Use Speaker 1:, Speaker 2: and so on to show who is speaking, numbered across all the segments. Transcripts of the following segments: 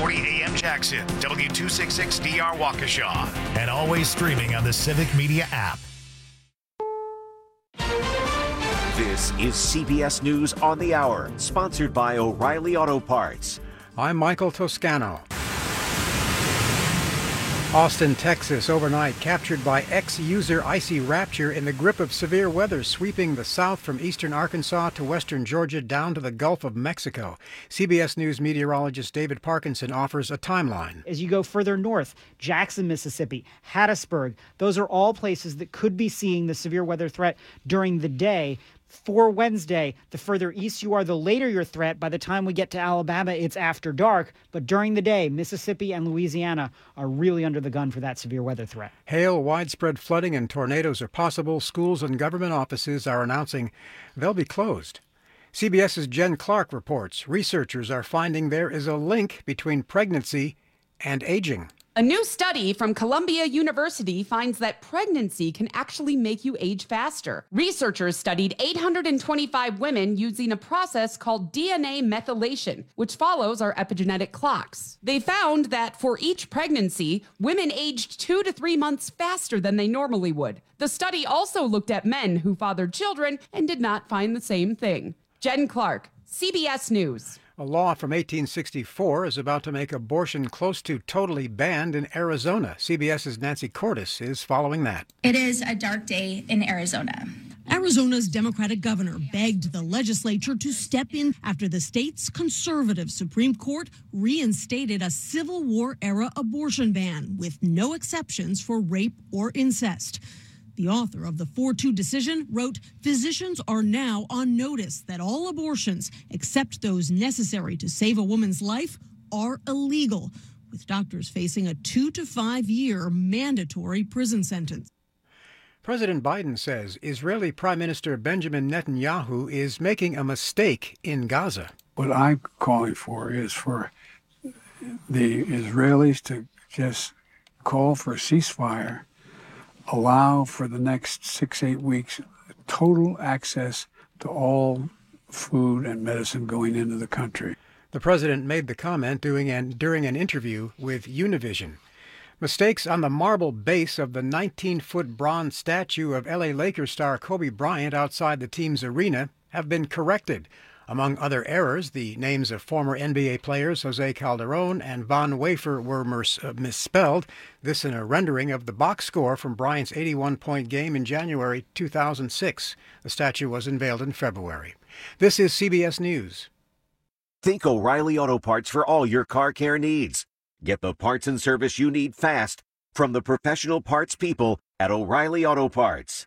Speaker 1: 640 AM Jackson, W266DR Waukesha, and always streaming on the Civic Media app.
Speaker 2: This is CBS News on the Hour, sponsored by O'Reilly Auto Parts.
Speaker 3: I'm Michael Toscano. Austin, Texas, overnight captured by ex-user Icy Rapture in the grip of severe weather sweeping the south from eastern Arkansas to western Georgia down to the Gulf of Mexico. CBS News meteorologist David Parkinson offers a timeline.
Speaker 4: As you go further north, Jackson, Mississippi, Hattiesburg, those are all places that could be seeing the severe weather threat during the day. For Wednesday, the further east you are, the later your threat. By the time we get to Alabama, it's after dark. But during the day, Mississippi and Louisiana are really under the gun for that severe weather threat.
Speaker 3: Hail, widespread flooding, and tornadoes are possible. Schools and government offices are announcing they'll be closed. CBS's Jen Clark reports researchers are finding there is a link between pregnancy and aging.
Speaker 5: A new study from Columbia University finds that pregnancy can actually make you age faster. Researchers studied 825 women using a process called DNA methylation, which follows our epigenetic clocks. They found that for each pregnancy, women aged 2 to 3 months faster than they normally would. The study also looked at men who fathered children and did not find the same thing. Jen Clark, CBS News.
Speaker 3: A law from 1864 is about to make abortion close to totally banned in Arizona. CBS's Nancy Cordes is following that.
Speaker 6: It is a dark day in Arizona.
Speaker 7: Arizona's Democratic governor begged the legislature to step in after the state's conservative Supreme Court reinstated a Civil War-era abortion ban with no exceptions for rape or incest. The author of the 4-2 decision wrote, physicians are now on notice that all abortions, except those necessary to save a woman's life, are illegal, with doctors facing a 2 to 5 year mandatory prison sentence.
Speaker 3: President Biden says Israeli Prime Minister Benjamin Netanyahu is making a mistake in Gaza.
Speaker 8: What I'm calling for is for the Israelis to just call for a ceasefire, allow for the next 6-8 weeks total access to all food and medicine going into the country.
Speaker 3: The president made the comment during an interview with Univision. Mistakes on the marble base of the 19-foot bronze statue of L.A. Lakers star Kobe Bryant outside the team's arena have been corrected. Among other errors, the names of former NBA players Jose Calderon and Von Wafer were misspelled. This in a rendering of the box score from Bryant's 81-point game in January 2006. The statue was unveiled in February. This is CBS News.
Speaker 2: Think O'Reilly Auto Parts for all your car care needs. Get the parts and service you need fast from the professional parts people at O'Reilly Auto Parts.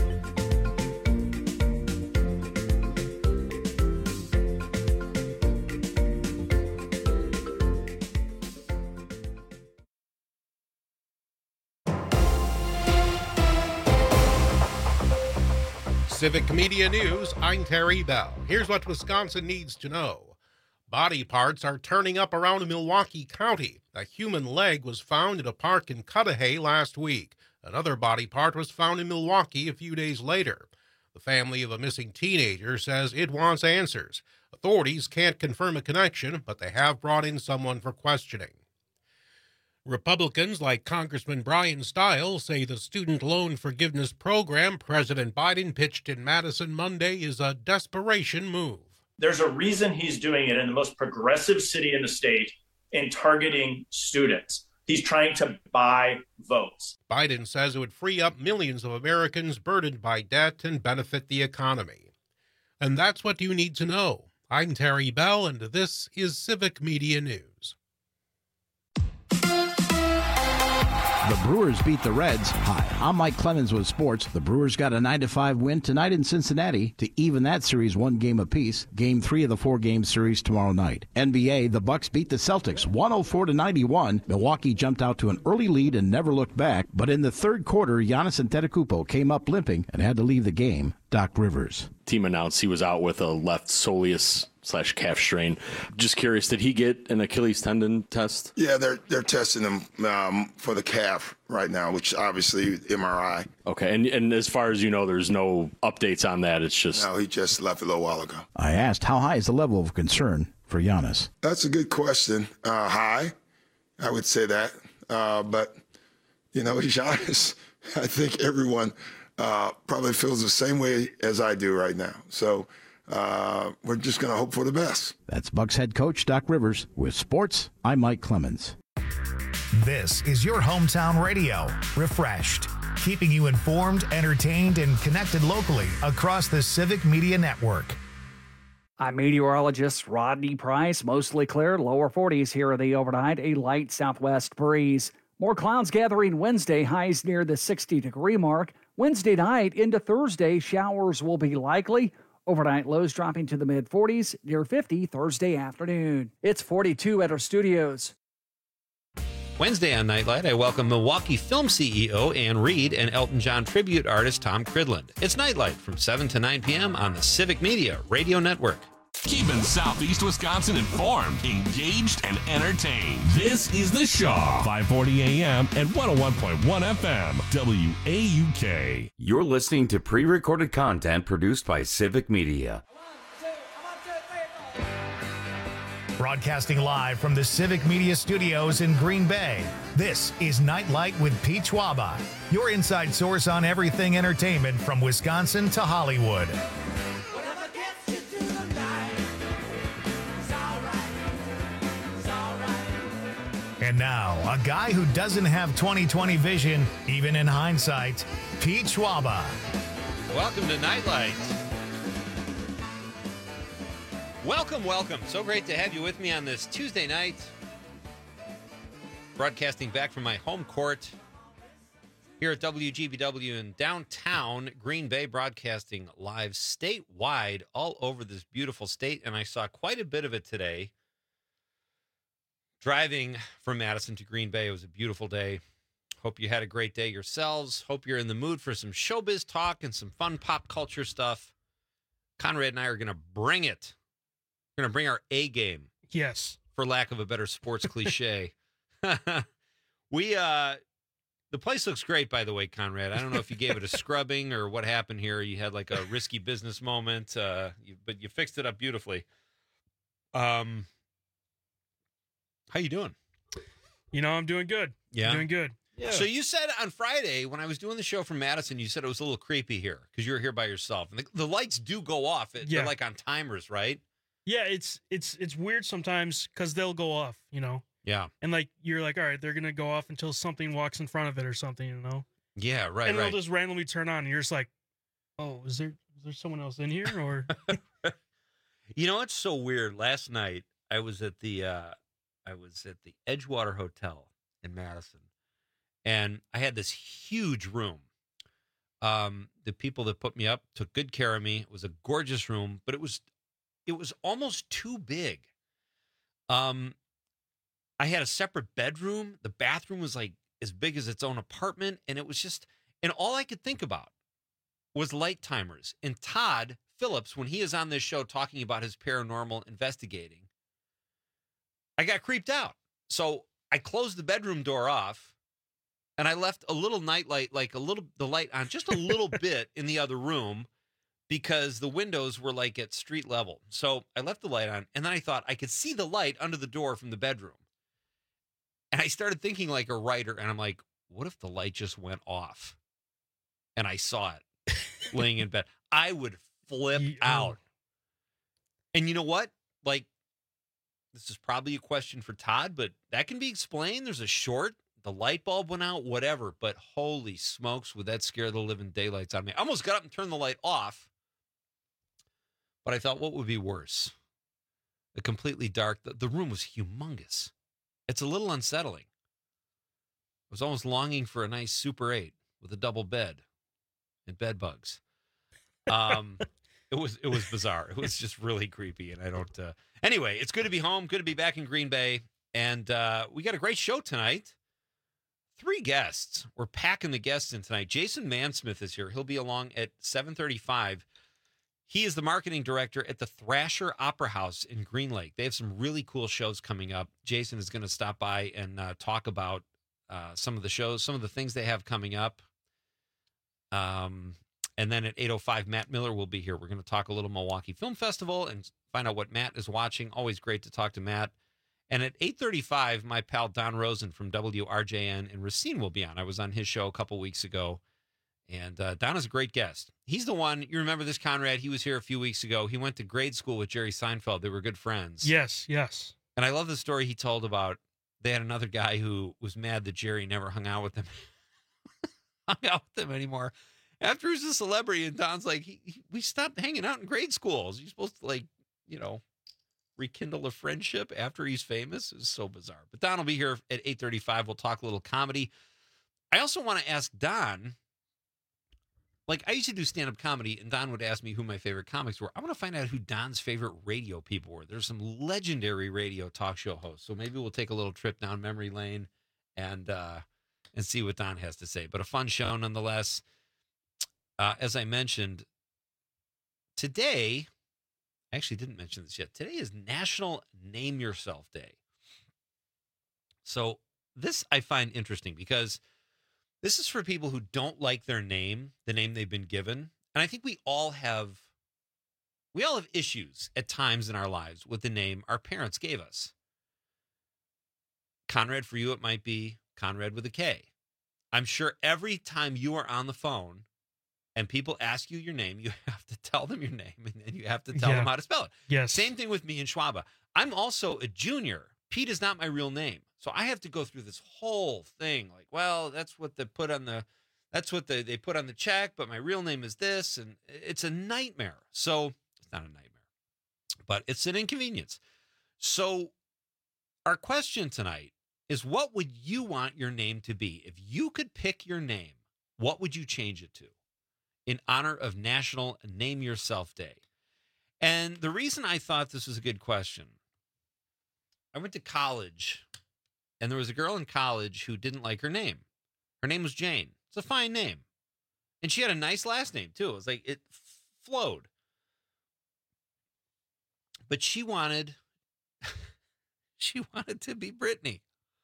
Speaker 9: Civic Media News, I'm Terry Bell. Here's what Wisconsin needs to know. Body parts are turning up around Milwaukee County. A human leg was found at a park in Cudahy last week. Another body part was found in Milwaukee a few days later. The family of a missing teenager says it wants answers. Authorities can't confirm a connection, but they have brought in someone for questioning. Republicans like Congressman Brian Stiles say the student loan forgiveness program President Biden pitched in Madison Monday is a desperation move.
Speaker 10: There's a reason he's doing it in the most progressive city in the state in targeting students. He's trying to buy votes.
Speaker 9: Biden says it would free up millions of Americans burdened by debt and benefit the economy. And that's what you need to know. I'm Terry Bell, and this is Civic Media News.
Speaker 11: The Brewers beat the Reds. Hi, I'm Mike Clemens with sports. The Brewers got a 9-5 win tonight in Cincinnati to even that series 1 game apiece. Game 3 of the 4-game series tomorrow night. NBA, the Bucks beat the Celtics 104-91. Milwaukee jumped out to an early lead and never looked back. But in the third quarter, Giannis Antetokounmpo came up limping and had to leave the game. Doc Rivers.
Speaker 12: Team announced he was out with a left soleus/calf strain. Just curious, did he get an Achilles tendon test?
Speaker 13: Yeah, they're testing him for the calf right now, which obviously MRI.
Speaker 12: Okay, and as far as you know, there's no updates on that. It's just...
Speaker 13: No, he just left a little while ago.
Speaker 11: I asked, how high is the level of concern? for Giannis?
Speaker 13: That's a good question. High, I would say that. But, Giannis, I think everyone probably feels the same way as I do right now. So we're just going to hope for the best.
Speaker 11: That's Bucks head coach Doc Rivers. With sports, I'm Mike Clemens.
Speaker 1: This is your hometown radio, Refreshed, keeping you informed, entertained, and connected locally across the Civic Media Network.
Speaker 14: I'm meteorologist Rodney Price. Mostly clear, lower 40s here in the overnight, a light southwest breeze. More clouds gathering Wednesday, highs near the 60-degree mark. Wednesday night into Thursday, showers will be likely. Overnight lows dropping to the mid-40s, near 50 Thursday afternoon. It's 42 at our studios.
Speaker 15: Wednesday on Nightlight, I welcome Milwaukee Film CEO Ann Reed and Elton John tribute artist Tom Cridland. It's Nightlight from 7 to 9 p.m. on the Civic Media Radio Network.
Speaker 16: Keeping Southeast Wisconsin informed, engaged, and entertained. This is The Shaw, 540 AM and 101.1 FM, WAUK.
Speaker 17: You're listening to pre-recorded content produced by Civic Media.
Speaker 1: Broadcasting live from the Civic Media Studios in Green Bay, this is Nightlight with Pete Schwaba, your inside source on everything entertainment from Wisconsin to Hollywood. And now, a guy who doesn't have 20/20 vision, even in hindsight, Pete Schwaba.
Speaker 15: Welcome to Nightlight. Welcome. So great to have you with me on this Tuesday night. Broadcasting back from my home court here at WGBW in downtown Green Bay, broadcasting live statewide all over this beautiful state. And I saw quite a bit of it today. Driving from Madison to Green Bay, it was a beautiful day. Hope you had a great day yourselves. Hope you're in the mood for some showbiz talk and some fun pop culture stuff. Conrad and I are going to bring it. We're going to bring our A game.
Speaker 18: Yes.
Speaker 15: For lack of a better sports cliche. The place looks great, by the way, Conrad. I don't know if you gave it a scrubbing or what happened here. You had like a risky business moment, but you fixed it up beautifully. How you doing?
Speaker 18: I'm doing good.
Speaker 15: Yeah.
Speaker 18: I'm doing good.
Speaker 15: Yeah. So you said on Friday when I was doing the show from Madison, you said it was a little creepy here because you were here by yourself. And the lights do go off. They're like on timers, right?
Speaker 18: Yeah, it's weird sometimes because they'll go off,
Speaker 15: Yeah.
Speaker 18: And you're like, all right, they're going to go off until something walks in front of it or something,
Speaker 15: Yeah, right,
Speaker 18: and they'll just randomly turn on and you're just like, oh, is there someone else in here? Or
Speaker 15: It's so weird. Last night I was at the Edgewater Hotel in Madison, and I had this huge room. The people that put me up took good care of me. It was a gorgeous room, but it was almost too big. I had a separate bedroom. The bathroom was like as big as its own apartment, and it was just, and all I could think about was light timers. And Todd Phillips, when he is on this show talking about his paranormal investigating, I got creeped out. So I closed the bedroom door off and I left a little nightlight, the light on just a little bit in the other room because the windows were like at street level. So I left the light on and then I thought I could see the light under the door from the bedroom. And I started thinking like a writer and I'm like, what if the light just went off and I saw it laying in bed? I would flip out. And you know what? This is probably a question for Todd, but that can be explained. There's a short, the light bulb went out, whatever. But holy smokes, would that scare the living daylights out of me? I almost got up and turned the light off. But I thought, what would be worse? The completely dark, the room was humongous. It's a little unsettling. I was almost longing for a nice Super 8 with a double bed and bed bugs. It was bizarre. It was just really creepy, and I don't. Anyway, it's good to be home. Good to be back in Green Bay, and we got a great show tonight. 3 guests. We're packing the guests in tonight. Jason Mansmith is here. He'll be along at 7:35. He is the marketing director at the Thrasher Opera House in Green Lake. They have some really cool shows coming up. Jason is going to stop by and talk about some of the shows, some of the things they have coming up. And then at 8:05, Matt Miller will be here. We're going to talk a little Milwaukee Film Festival and find out what Matt is watching. Always great to talk to Matt. And at 8:35, my pal Don Rosen from WRJN in Racine will be on. I was on his show a couple weeks ago, and Don is a great guest. He's the one, you remember this, Conrad? He was here a few weeks ago. He went to grade school with Jerry Seinfeld. They were good friends.
Speaker 18: Yes.
Speaker 15: And I love the story he told about they had another guy who was mad that Jerry never hung out with him anymore. After he was a celebrity, and Don's like, we stopped hanging out in grade schools. You're supposed to, rekindle a friendship after he's famous. It's so bizarre. But Don will be here at 8:35. We'll talk a little comedy. I also want to ask Don, I used to do stand-up comedy, and Don would ask me who my favorite comics were. I want to find out who Don's favorite radio people were. There's some legendary radio talk show hosts. So maybe we'll take a little trip down memory lane and see what Don has to say. But a fun show nonetheless. As I mentioned, today, I actually didn't mention this yet. Today is National Name Yourself Day. So this I find interesting because this is for people who don't like their name, the name they've been given. And I think we all have issues at times in our lives with the name our parents gave us. Conrad, for you, it might be Conrad with a K. I'm sure every time you are on the phone and people ask you your name, you have to tell them your name, and then you have to tell them how to spell it.
Speaker 18: Yes.
Speaker 15: Same thing with me and Schwaba. I'm also a junior. Pete is not my real name. So I have to go through this whole thing. That's what they put on the check, but my real name is this, and it's a nightmare. So it's not a nightmare, but it's an inconvenience. So our question tonight is, what would you want your name to be? If you could pick your name, what would you change it to in honor of National Name Yourself Day? And the reason I thought this was a good question, I went to college, and there was a girl in college who didn't like her name. Her name was Jane. It's a fine name. And she had a nice last name, too. It was it flowed. But she wanted to be Brittany.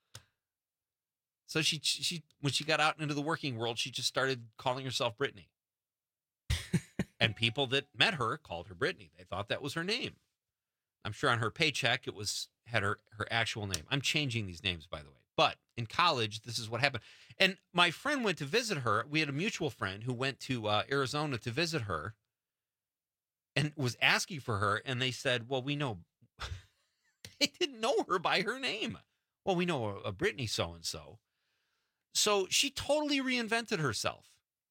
Speaker 15: So she when she got out into the working world, she just started calling herself Brittany. And people that met her called her Brittany. They thought that was her name. I'm sure on her paycheck it had her actual name. I'm changing these names, by the way. But in college, this is what happened. And my friend went to visit her. We had a mutual friend who went to Arizona to visit her and was asking for her. And they said, well, we know. They didn't know her by her name. Well, we know a Brittany so-and-so. So she totally reinvented herself.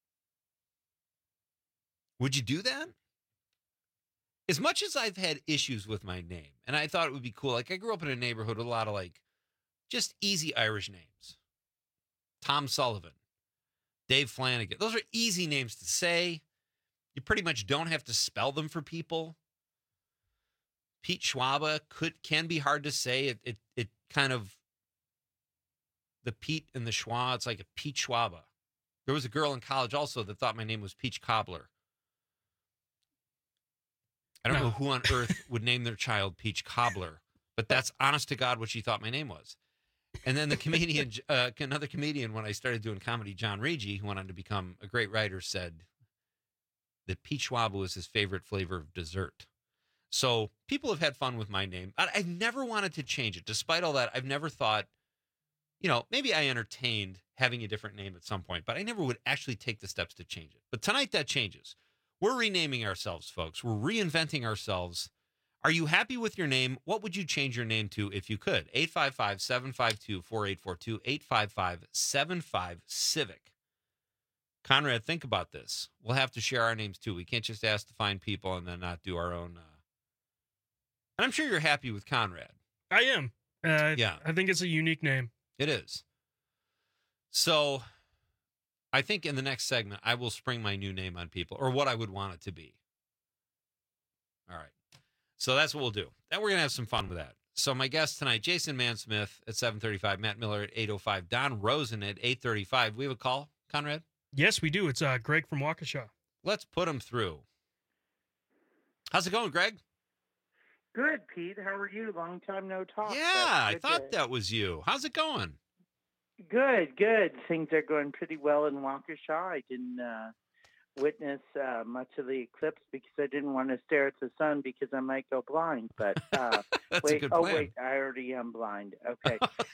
Speaker 15: Would you do that? As much as I've had issues with my name, and I thought it would be cool. I grew up in a neighborhood with a lot of just easy Irish names. Tom Sullivan, Dave Flanagan. Those are easy names to say. You pretty much don't have to spell them for people. Pete Schwaba can be hard to say. It kind of, the Pete and the Schwa, it's like a Pete Schwaba. There was a girl in college also that thought my name was Peach Cobbler. I don't know who on earth would name their child Peach Cobbler, but that's honest to God what she thought my name was. And then the comedian, another comedian, when I started doing comedy, John Regi, who went on to become a great writer, said that Peach Schwaba was his favorite flavor of dessert. So people have had fun with my name. I've never wanted to change it. Despite all that, I've never thought, maybe I entertained having a different name at some point, but I never would actually take the steps to change it. But tonight that changes. We're renaming ourselves, folks. We're reinventing ourselves. Are you happy with your name? What would you change your name to if you could? 855-752-4842, 855-75-CIVIC. Conrad, think about this. We'll have to share our names, too. We can't just ask to find people and then not do our own. And I'm sure you're happy with Conrad.
Speaker 18: I am.
Speaker 15: Yeah.
Speaker 18: I think it's a unique name.
Speaker 15: It is. So I think in the next segment, I will spring my new name on people, or what I would want it to be. All right. So that's what we'll do. Then we're going to have some fun with that. So my guests tonight, Jason Mansmith at 7:35, Matt Miller at 8:05, Don Rosen at 8:35. We have a call, Conrad?
Speaker 18: Yes, we do. It's Greg from Waukesha.
Speaker 15: Let's put him through. How's it going, Greg?
Speaker 19: Good, Pete. How are you? Long time no talk.
Speaker 15: Yeah, I thought that was you. How's it going?
Speaker 19: Good. Things are going pretty well in Waukesha. witness much of the eclipse because I didn't want to stare at the sun because I might go blind. But
Speaker 15: That's
Speaker 19: wait,
Speaker 15: a good plan.
Speaker 19: wait, I already am blind. Okay.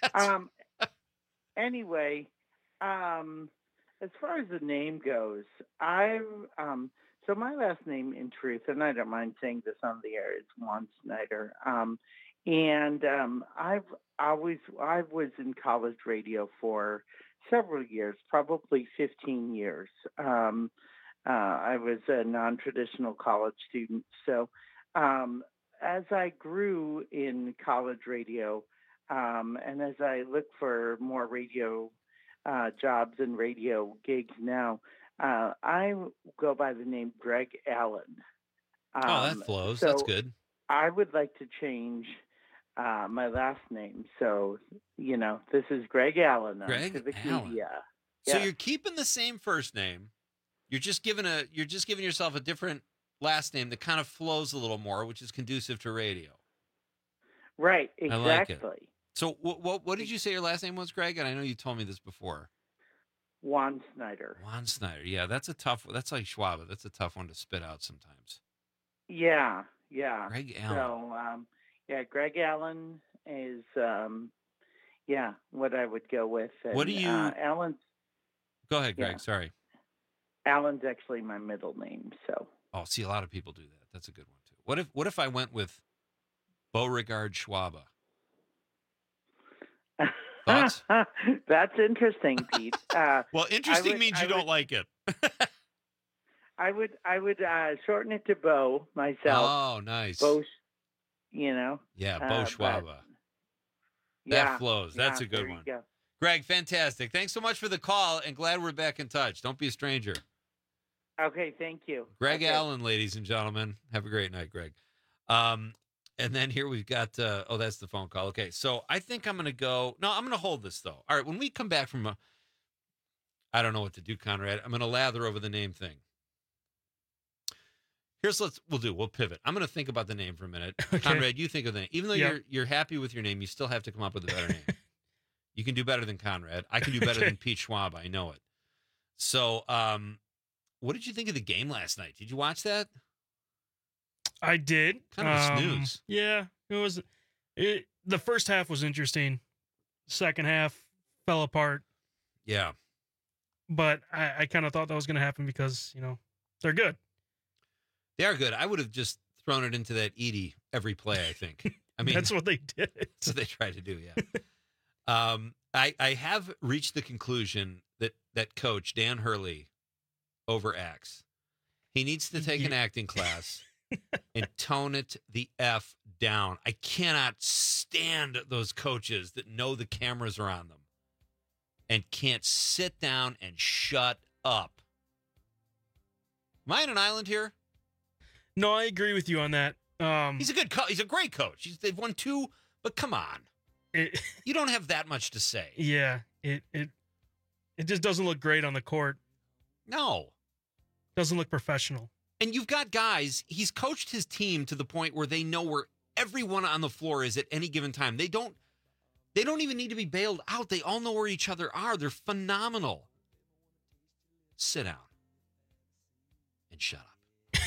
Speaker 19: Anyway, as far as the name goes, so my last name, in truth, and I don't mind saying this on the air, is Juan Snyder. I was in college radio for several years, probably 15 years. I was a non-traditional college student. So as I grew in college radio, and as I look for more radio jobs and radio gigs now, I go by the name Greg Allen.
Speaker 15: That flows.
Speaker 19: So
Speaker 15: That's good.
Speaker 19: I would like to change my last name. So, this is Greg Allen on
Speaker 15: Greg
Speaker 19: Civic
Speaker 15: Allen.
Speaker 19: Media.
Speaker 15: So
Speaker 19: Yeah.
Speaker 15: you're keeping the same first name. You're just giving yourself a different last name that kind of flows a little more, which is conducive to radio.
Speaker 19: Right,
Speaker 15: I like
Speaker 19: exactly.
Speaker 15: it. So what did you say your last name was, Greg? And I know you told me this before.
Speaker 19: Juan Snyder.
Speaker 15: Juan Snyder. Yeah, that's like Schwab. That's a tough one to spit out sometimes.
Speaker 19: Yeah.
Speaker 15: Greg Allen.
Speaker 19: So, Greg Allen is, what I would go with. And,
Speaker 15: What do you-
Speaker 19: Allen's.
Speaker 15: Go ahead, Greg.
Speaker 19: Yeah.
Speaker 15: Sorry.
Speaker 19: Allen's actually my middle name. So.
Speaker 15: Oh, see, a lot of people do that. That's a good one too. What if I went with Beauregard Schwaba? Thoughts?
Speaker 19: That's interesting, Pete.
Speaker 15: Well, interesting means you don't like it.
Speaker 19: I would shorten it to Bo myself.
Speaker 15: Oh, nice.
Speaker 19: Bo,
Speaker 15: Yeah, Bo
Speaker 19: but-
Speaker 15: Schwaba.
Speaker 19: yeah,
Speaker 15: That flows. That's
Speaker 19: yeah,
Speaker 15: a good
Speaker 19: there you
Speaker 15: one.
Speaker 19: go.
Speaker 15: Greg, fantastic. Thanks so much for the call, and glad we're back in touch. Don't be a stranger.
Speaker 19: Okay, thank you.
Speaker 15: Greg
Speaker 19: Okay.
Speaker 15: Allen, ladies and gentlemen. Have a great night, Greg. And then here we've got, that's the phone call. Okay, so I think I'm going to go. No, I'm going to hold this, though. All right, when we come back from I don't know what to do, Conrad. I'm going to lather over the name thing. We'll pivot. I'm going to think about the name for a minute.
Speaker 18: Okay.
Speaker 15: Conrad, you think of the name. Even though
Speaker 18: Yep.
Speaker 15: you're happy with your name, you still have to come up with a better name. You can do better than Conrad. I can do better
Speaker 18: Okay.
Speaker 15: than Pete Schwab. I know it. So, what did you think of the game last night? Did you watch that?
Speaker 18: I did.
Speaker 15: Kind of a snooze.
Speaker 18: Yeah, the first half was interesting. Second half fell apart.
Speaker 15: Yeah.
Speaker 18: But I kind of thought that was going to happen because, they're good.
Speaker 15: They are good. I would have just thrown it into that Edie every play, I think. I mean,
Speaker 18: That's what they did.
Speaker 15: That's what they tried to do, yeah. I have reached the conclusion that coach, Dan Hurley, overacts. He needs to take an acting class and tone it the F down. I cannot stand those coaches that know the cameras are on them and can't sit down and shut up. Am I on an island here?
Speaker 18: No, I agree with you on that.
Speaker 15: He's a good coach. He's a great coach. They've won 2, but come on. You don't have that much to say.
Speaker 18: Yeah, it just doesn't look great on the court.
Speaker 15: No.
Speaker 18: Doesn't look professional.
Speaker 15: And you've got guys, he's coached his team to the point where they know where everyone on the floor is at any given time. They don't even need to be bailed out. They all know where each other are. They're phenomenal. Sit down and shut up.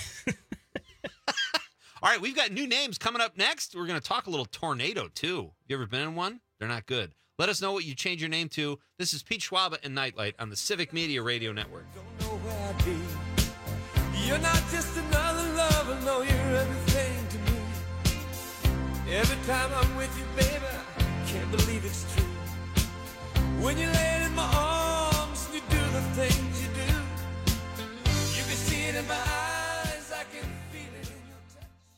Speaker 15: All right, we've got new names coming up next. We're going to talk a little tornado, too. You ever been in one? They're not good. Let us know what you change your name to. This is Pete Schwab and Nightlight on the Civic Media Radio Network.
Speaker 20: You're not just another lover, no, you're everything to me. Every time I'm with you, baby, I can't believe it's true. When you lay in my arms and you do the things you do, you can see it in my eyes, I can feel it in your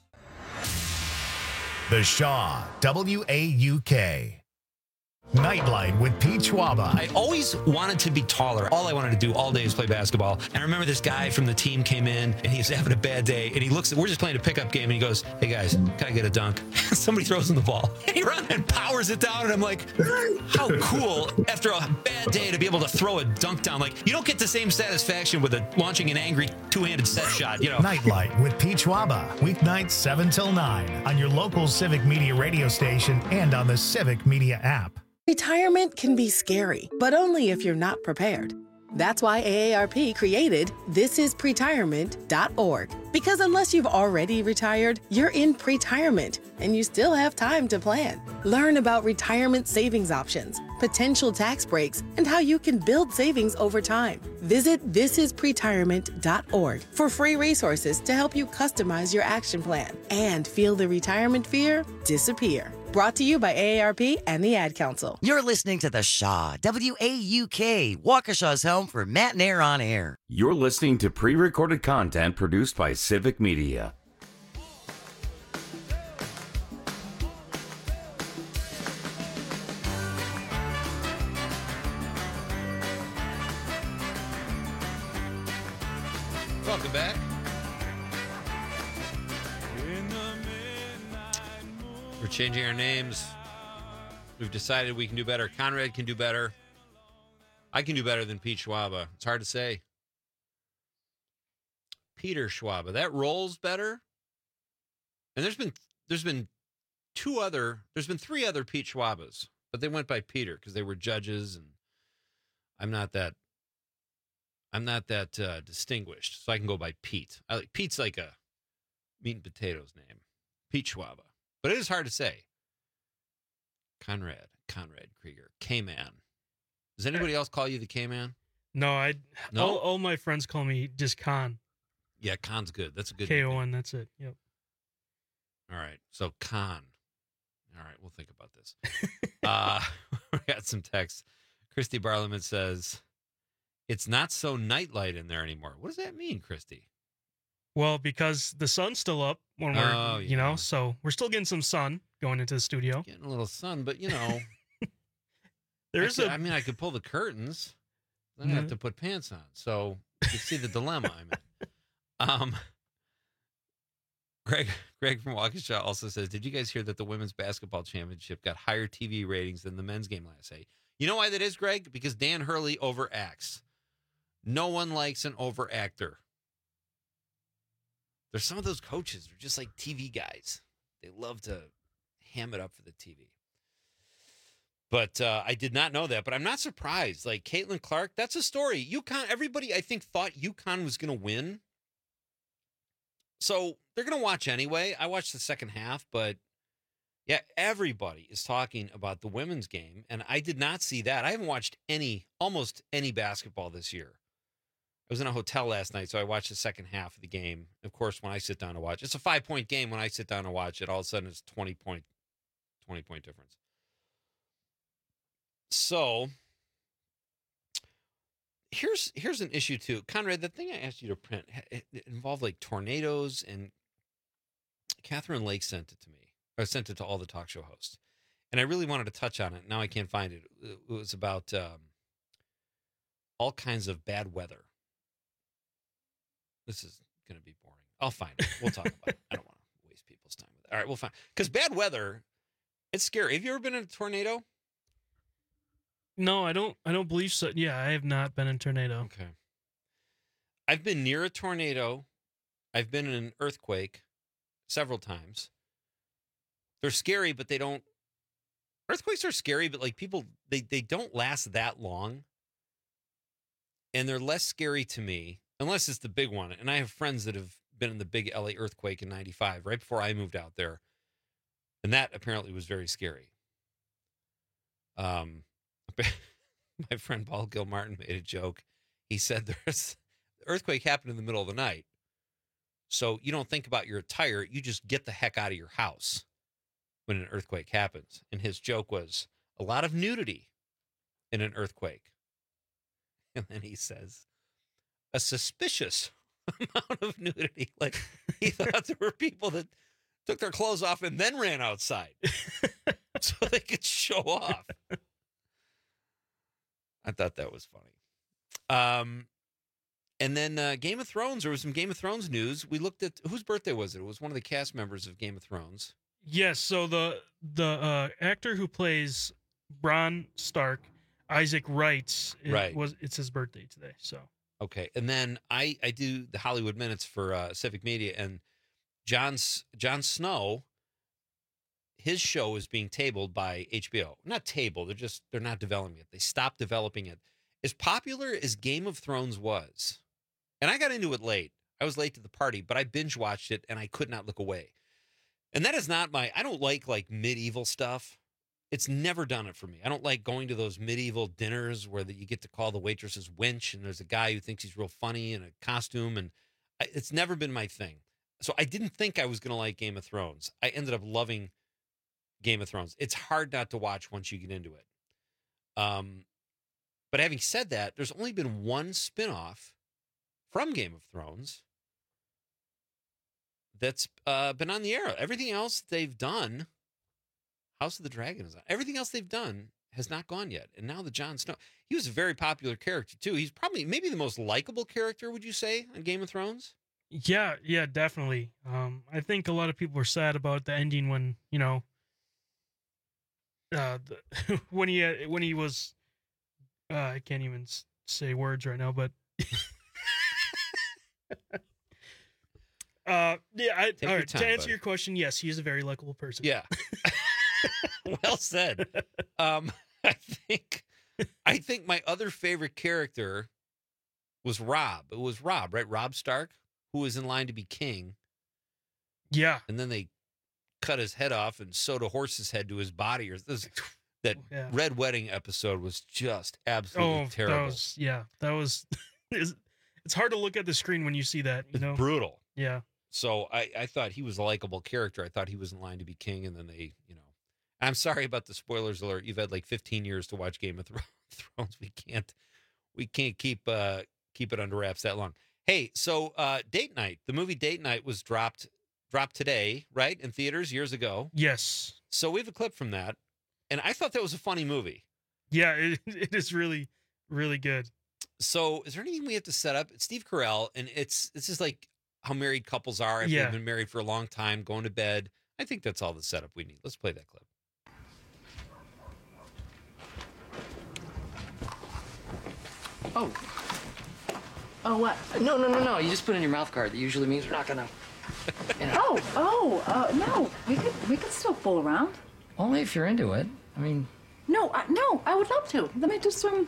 Speaker 20: touch.
Speaker 1: The Shaw, WAUK. Nightlight with Pete Schwaba.
Speaker 15: I always wanted to be taller. All I wanted to do all day is play basketball. And I remember this guy from the team came in and he was having a bad day. And he looks, we're just playing a pickup game. And he goes, "Hey guys, can I get a dunk?" Somebody throws him the ball. And he runs and powers it down. And I'm like, how cool after a bad day to be able to throw a dunk down. Like, you don't get the same satisfaction with launching an angry two-handed set shot,
Speaker 1: Nightlight with Pete Schwaba. Weeknights 7 till 9 on your local Civic Media radio station and on the Civic Media app.
Speaker 21: Retirement can be scary, but only if you're not prepared. That's why AARP created thisispretirement.org. Because unless you've already retired, you're in pretirement, and you still have time to plan. Learn about retirement savings options, potential tax breaks, and how you can build savings over time. Visit thisispretirement.org for free resources to help you customize your action plan and feel the retirement fear disappear. Brought to you by AARP and the Ad Council.
Speaker 22: You're listening to The Shaw, WAUK, Waukesha's home for Matt and Air on Air.
Speaker 17: You're listening to pre-recorded content produced by Civic Media.
Speaker 15: Welcome back. We're changing our names. We've decided we can do better. Conrad can do better. I can do better than Pete Schwaba. It's hard to say. Peter Schwaba. That rolls better. And there's been three other Pete Schwabas, but they went by Peter because they were judges, and I'm not that distinguished, so I can go by Pete. Pete's like a meat and potatoes name. Pete Schwaba. But it is hard to say. Conrad Krieger, K-Man. Does anybody else call you the K-Man?
Speaker 18: No,
Speaker 15: No?
Speaker 18: All my friends call me just Con.
Speaker 15: Yeah, Con's good. That's a good
Speaker 18: K-O-N, that's it. Yep.
Speaker 15: All right, so Con. All right, we'll think about this. We got some text. Christy Barliman says, it's not so nightlight in there anymore. What does that mean, Christy?
Speaker 18: Well, because the sun's still up when we're, so we're still getting some sun going into the studio.
Speaker 15: Getting a little sun, but
Speaker 18: I
Speaker 15: I could pull the curtains. Then I have to put pants on. So you see the dilemma I'm in. Greg from Waukesha also says, did you guys hear that the women's basketball championship got higher TV ratings than the men's game last night? You know why that is, Greg? Because Dan Hurley overacts. No one likes an overactor. There's some of those coaches who are just like TV guys. They love to ham it up for the TV. But I did not know that, but I'm not surprised. Like Caitlin Clark, that's a story. UConn, everybody I think thought UConn was going to win. So they're going to watch anyway. I watched the second half, but yeah, everybody is talking about the women's game, and I did not see that. I haven't watched almost any basketball this year. I was in a hotel last night, so I watched the second half of the game. Of course, when I sit down to watch, it's a 5-point game. When I sit down to watch it, all of a sudden it's 20-point difference. So here's an issue too, Conrad. The thing I asked you to print, it involved like tornadoes, and Catherine Lake sent it to me. I sent it to all the talk show hosts, and I really wanted to touch on it. Now I can't find it. It was about all kinds of bad weather. This is going to be boring. I'll find it. We'll talk about it. I don't want to waste people's time with it. All right, we'll find. Because bad weather, it's scary. Have you ever been in a tornado?
Speaker 18: No, I don't believe so. Yeah, I have not been in a tornado.
Speaker 15: Okay. I've been near a tornado. I've been in an earthquake several times. They're scary, but they don't. Earthquakes are scary, but like people, they don't last that long. And they're less scary to me, unless it's the big one. And I have friends that have been in the big LA earthquake in 95, right before I moved out there. And that apparently was very scary. My friend Paul Gilmartin made a joke. He said the earthquake happened in the middle of the night. So you don't think about your attire. You just get the heck out of your house when an earthquake happens. And his joke was a lot of nudity in an earthquake. And then he says, a suspicious amount of nudity. Like he thought there were people that took their clothes off and then ran outside so they could show off. I thought that was funny. And then Game of Thrones, there was some Game of Thrones news. We looked at, whose birthday was it? It was one of the cast members of Game of Thrones.
Speaker 18: Yes, so the actor who plays Bronn Stark, Isaac Wright, it's his birthday today. So
Speaker 15: okay, and then I do the Hollywood Minutes for Civic Media, and Jon Snow, his show is being tabled by HBO. Not tabled, they're not developing it. They stopped developing it. as popular as Game of Thrones was, and I got into it late. I was late to the party, but I binge watched it and I could not look away. And that is not I don't like medieval stuff. It's never done it for me. I don't like going to those medieval dinners where you get to call the waitresses wench and there's a guy who thinks he's real funny in a costume. And it's never been my thing. So I didn't think I was going to like Game of Thrones. I ended up loving Game of Thrones. It's hard not to watch once you get into it. But having said that, there's only been one spinoff from Game of Thrones that's been on the air. Everything else they've done, House of the Dragon is on. Everything else they've done has not gone yet. And now the Jon Snow, he was a very popular character too. He's probably maybe the most likable character, would you say, on Game of Thrones?
Speaker 18: Yeah, definitely. I think a lot of people were sad about the ending when, when he was, I can't even say words right now, but to answer your question, yes, he is a very likable person.
Speaker 15: Yeah. Well said. I think my other favorite character was Robb. It was Robb, right? Robb Stark, who was in line to be king.
Speaker 18: Yeah.
Speaker 15: And then they cut his head off and sewed a horse's head to his body. That Red Wedding episode was just absolutely terrible.
Speaker 18: That was it's hard to look at the screen when you see that.
Speaker 15: It's brutal.
Speaker 18: Yeah.
Speaker 15: So I thought he was a likable character. I thought he was in line to be king, and then they, I'm sorry about the spoilers alert. You've had like 15 years to watch Game of Thrones. We can't keep it under wraps that long. Hey, so Date Night, the movie Date Night was dropped today, right, in theaters years ago.
Speaker 18: Yes.
Speaker 15: So we have a clip from that, and I thought that was a funny movie.
Speaker 18: Yeah, it is really, really good.
Speaker 15: So is there anything we have to set up? It's Steve Carell, and it's just like how married couples are if they've been married for a long time, going to bed. I think that's all the setup we need. Let's play that clip.
Speaker 4: Oh, what? No. You just put in your mouth guard. That usually means we're not gonna.
Speaker 5: No. We could still fool around.
Speaker 4: Only if you're into it. I mean.
Speaker 5: No, I would love to. Let me do some.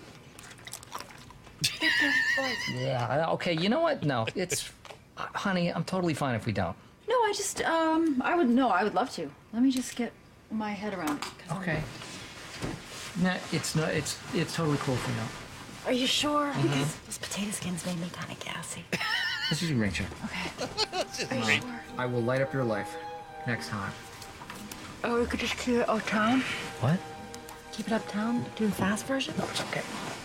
Speaker 4: Yeah. Okay. You know what? No, it's, honey. I'm totally fine if we don't.
Speaker 5: No, I would love to. Let me just get my head around it.
Speaker 4: Okay. No, it's totally cool if we don't.
Speaker 5: Are you sure? Because those potato skins made me kind of gassy.
Speaker 4: This is your rain check.
Speaker 5: Okay. Are you sure?
Speaker 4: I will light up your life next time.
Speaker 5: Oh, we could just keep it uptown?
Speaker 4: What?
Speaker 5: Keep it uptown? Do the fast version?
Speaker 4: No, it's okay.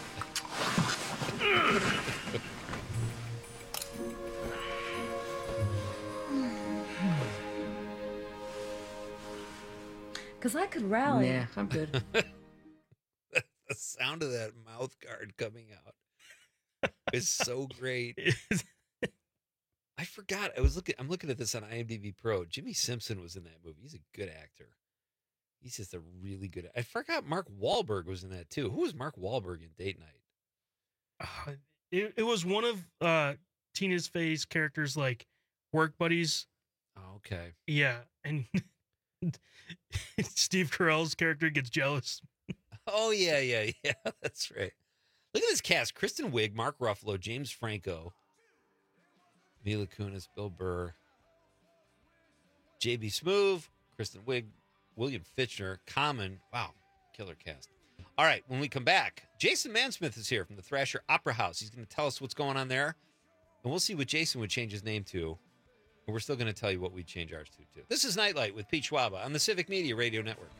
Speaker 5: Because I could rally.
Speaker 4: Yeah, I'm good.
Speaker 15: The sound of that mouth guard coming out is so great. I forgot. I'm looking at this on IMDb Pro. Jimmy Simpson was in that movie. He's a good actor. He's just a really good. I forgot Mark Wahlberg was in that too. Who was Mark Wahlberg in Date Night?
Speaker 18: It was one of Tina's Fey's characters, like work buddies.
Speaker 15: Oh, okay.
Speaker 18: Yeah, and Steve Carell's character gets jealous.
Speaker 15: Oh, yeah. That's right. Look at this cast. Kristen Wiig, Mark Ruffalo, James Franco, Mila Kunis, Bill Burr, J.B. Smoove, Kristen Wiig, William Fichtner, Common. Wow, killer cast. All right, when we come back, Jason Mansmith is here from the Thrasher Opera House. He's going to tell us what's going on there, and we'll see what Jason would change his name to, and we're still going to tell you what we'd change ours to, too. This is Nightlight with Pete Schwaba on the Civic Media Radio Network.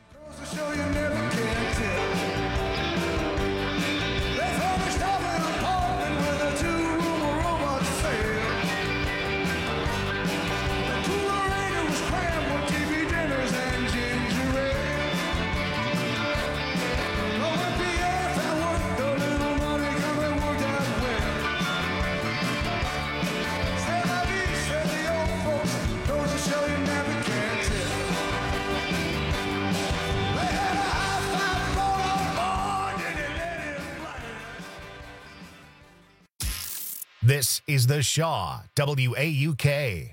Speaker 1: This is the Shaw, WAUK.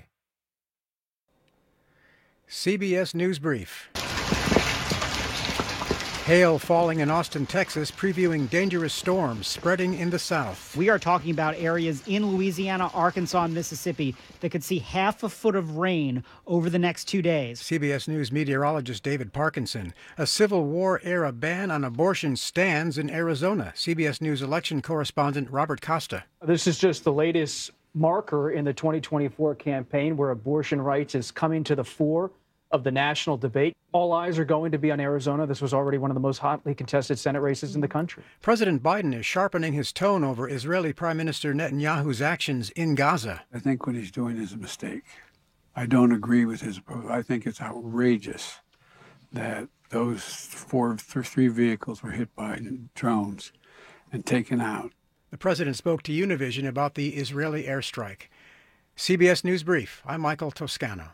Speaker 3: CBS News Brief. Hail falling in Austin, Texas, previewing dangerous storms spreading in the south.
Speaker 6: We are talking about areas in Louisiana, Arkansas, and Mississippi that could see half a foot of rain over the next 2 days.
Speaker 3: CBS News meteorologist David Parkinson. A Civil War-era ban on abortion stands in Arizona. CBS News election correspondent Robert Costa.
Speaker 7: This is just the latest marker in the 2024 campaign where abortion rights is coming to the fore of the national debate. All eyes are going to be on Arizona. This was already one of the most hotly contested Senate races in the country.
Speaker 3: President Biden is sharpening his tone over Israeli Prime Minister Netanyahu's actions in Gaza.
Speaker 8: I think what he's doing is a mistake. I don't agree with his approach. I think it's outrageous that those three vehicles were hit by drones and taken out.
Speaker 3: The president spoke to Univision about the Israeli airstrike. CBS News Brief. I'm Michael Toscano.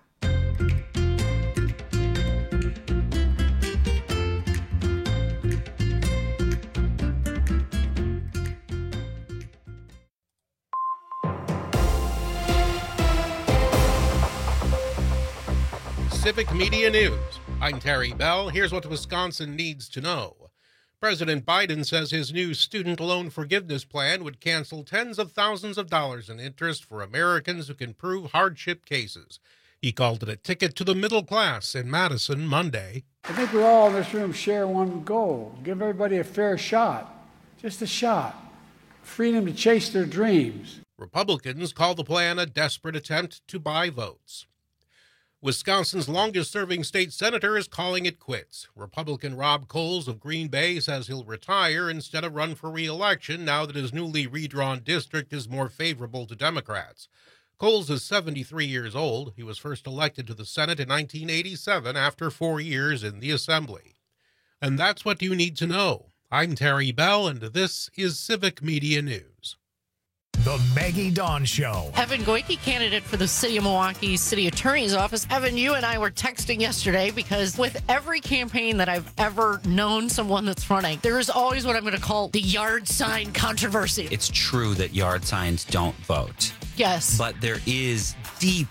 Speaker 9: Civic Media News. I'm Terry Bell. Here's what Wisconsin needs to know. President Biden says his new student loan forgiveness plan would cancel tens of thousands of dollars in interest for Americans who can prove hardship cases. He called it a ticket to the middle class in Madison Monday.
Speaker 8: I think we all in this room share one goal. Give everybody a fair shot. Just a shot. Freedom to chase their dreams.
Speaker 9: Republicans call the plan a desperate attempt to buy votes. Wisconsin's longest-serving state senator is calling it quits. Republican Rob Coles of Green Bay says he'll retire instead of run for re-election now that his newly redrawn district is more favorable to Democrats. Coles is 73 years old. He was first elected to the Senate in 1987 after 4 years in the Assembly. And that's what you need to know. I'm Terry Bell, and this is Civic Media News.
Speaker 1: The Maggie Dawn Show.
Speaker 23: Evan Goyke, candidate for the City of Milwaukee City Attorney's Office. Evan, you and I were texting yesterday because with every campaign that I've ever known someone that's running, there is always what I'm going to call the yard sign controversy.
Speaker 24: It's true that yard signs don't vote.
Speaker 23: Yes.
Speaker 24: But there is deep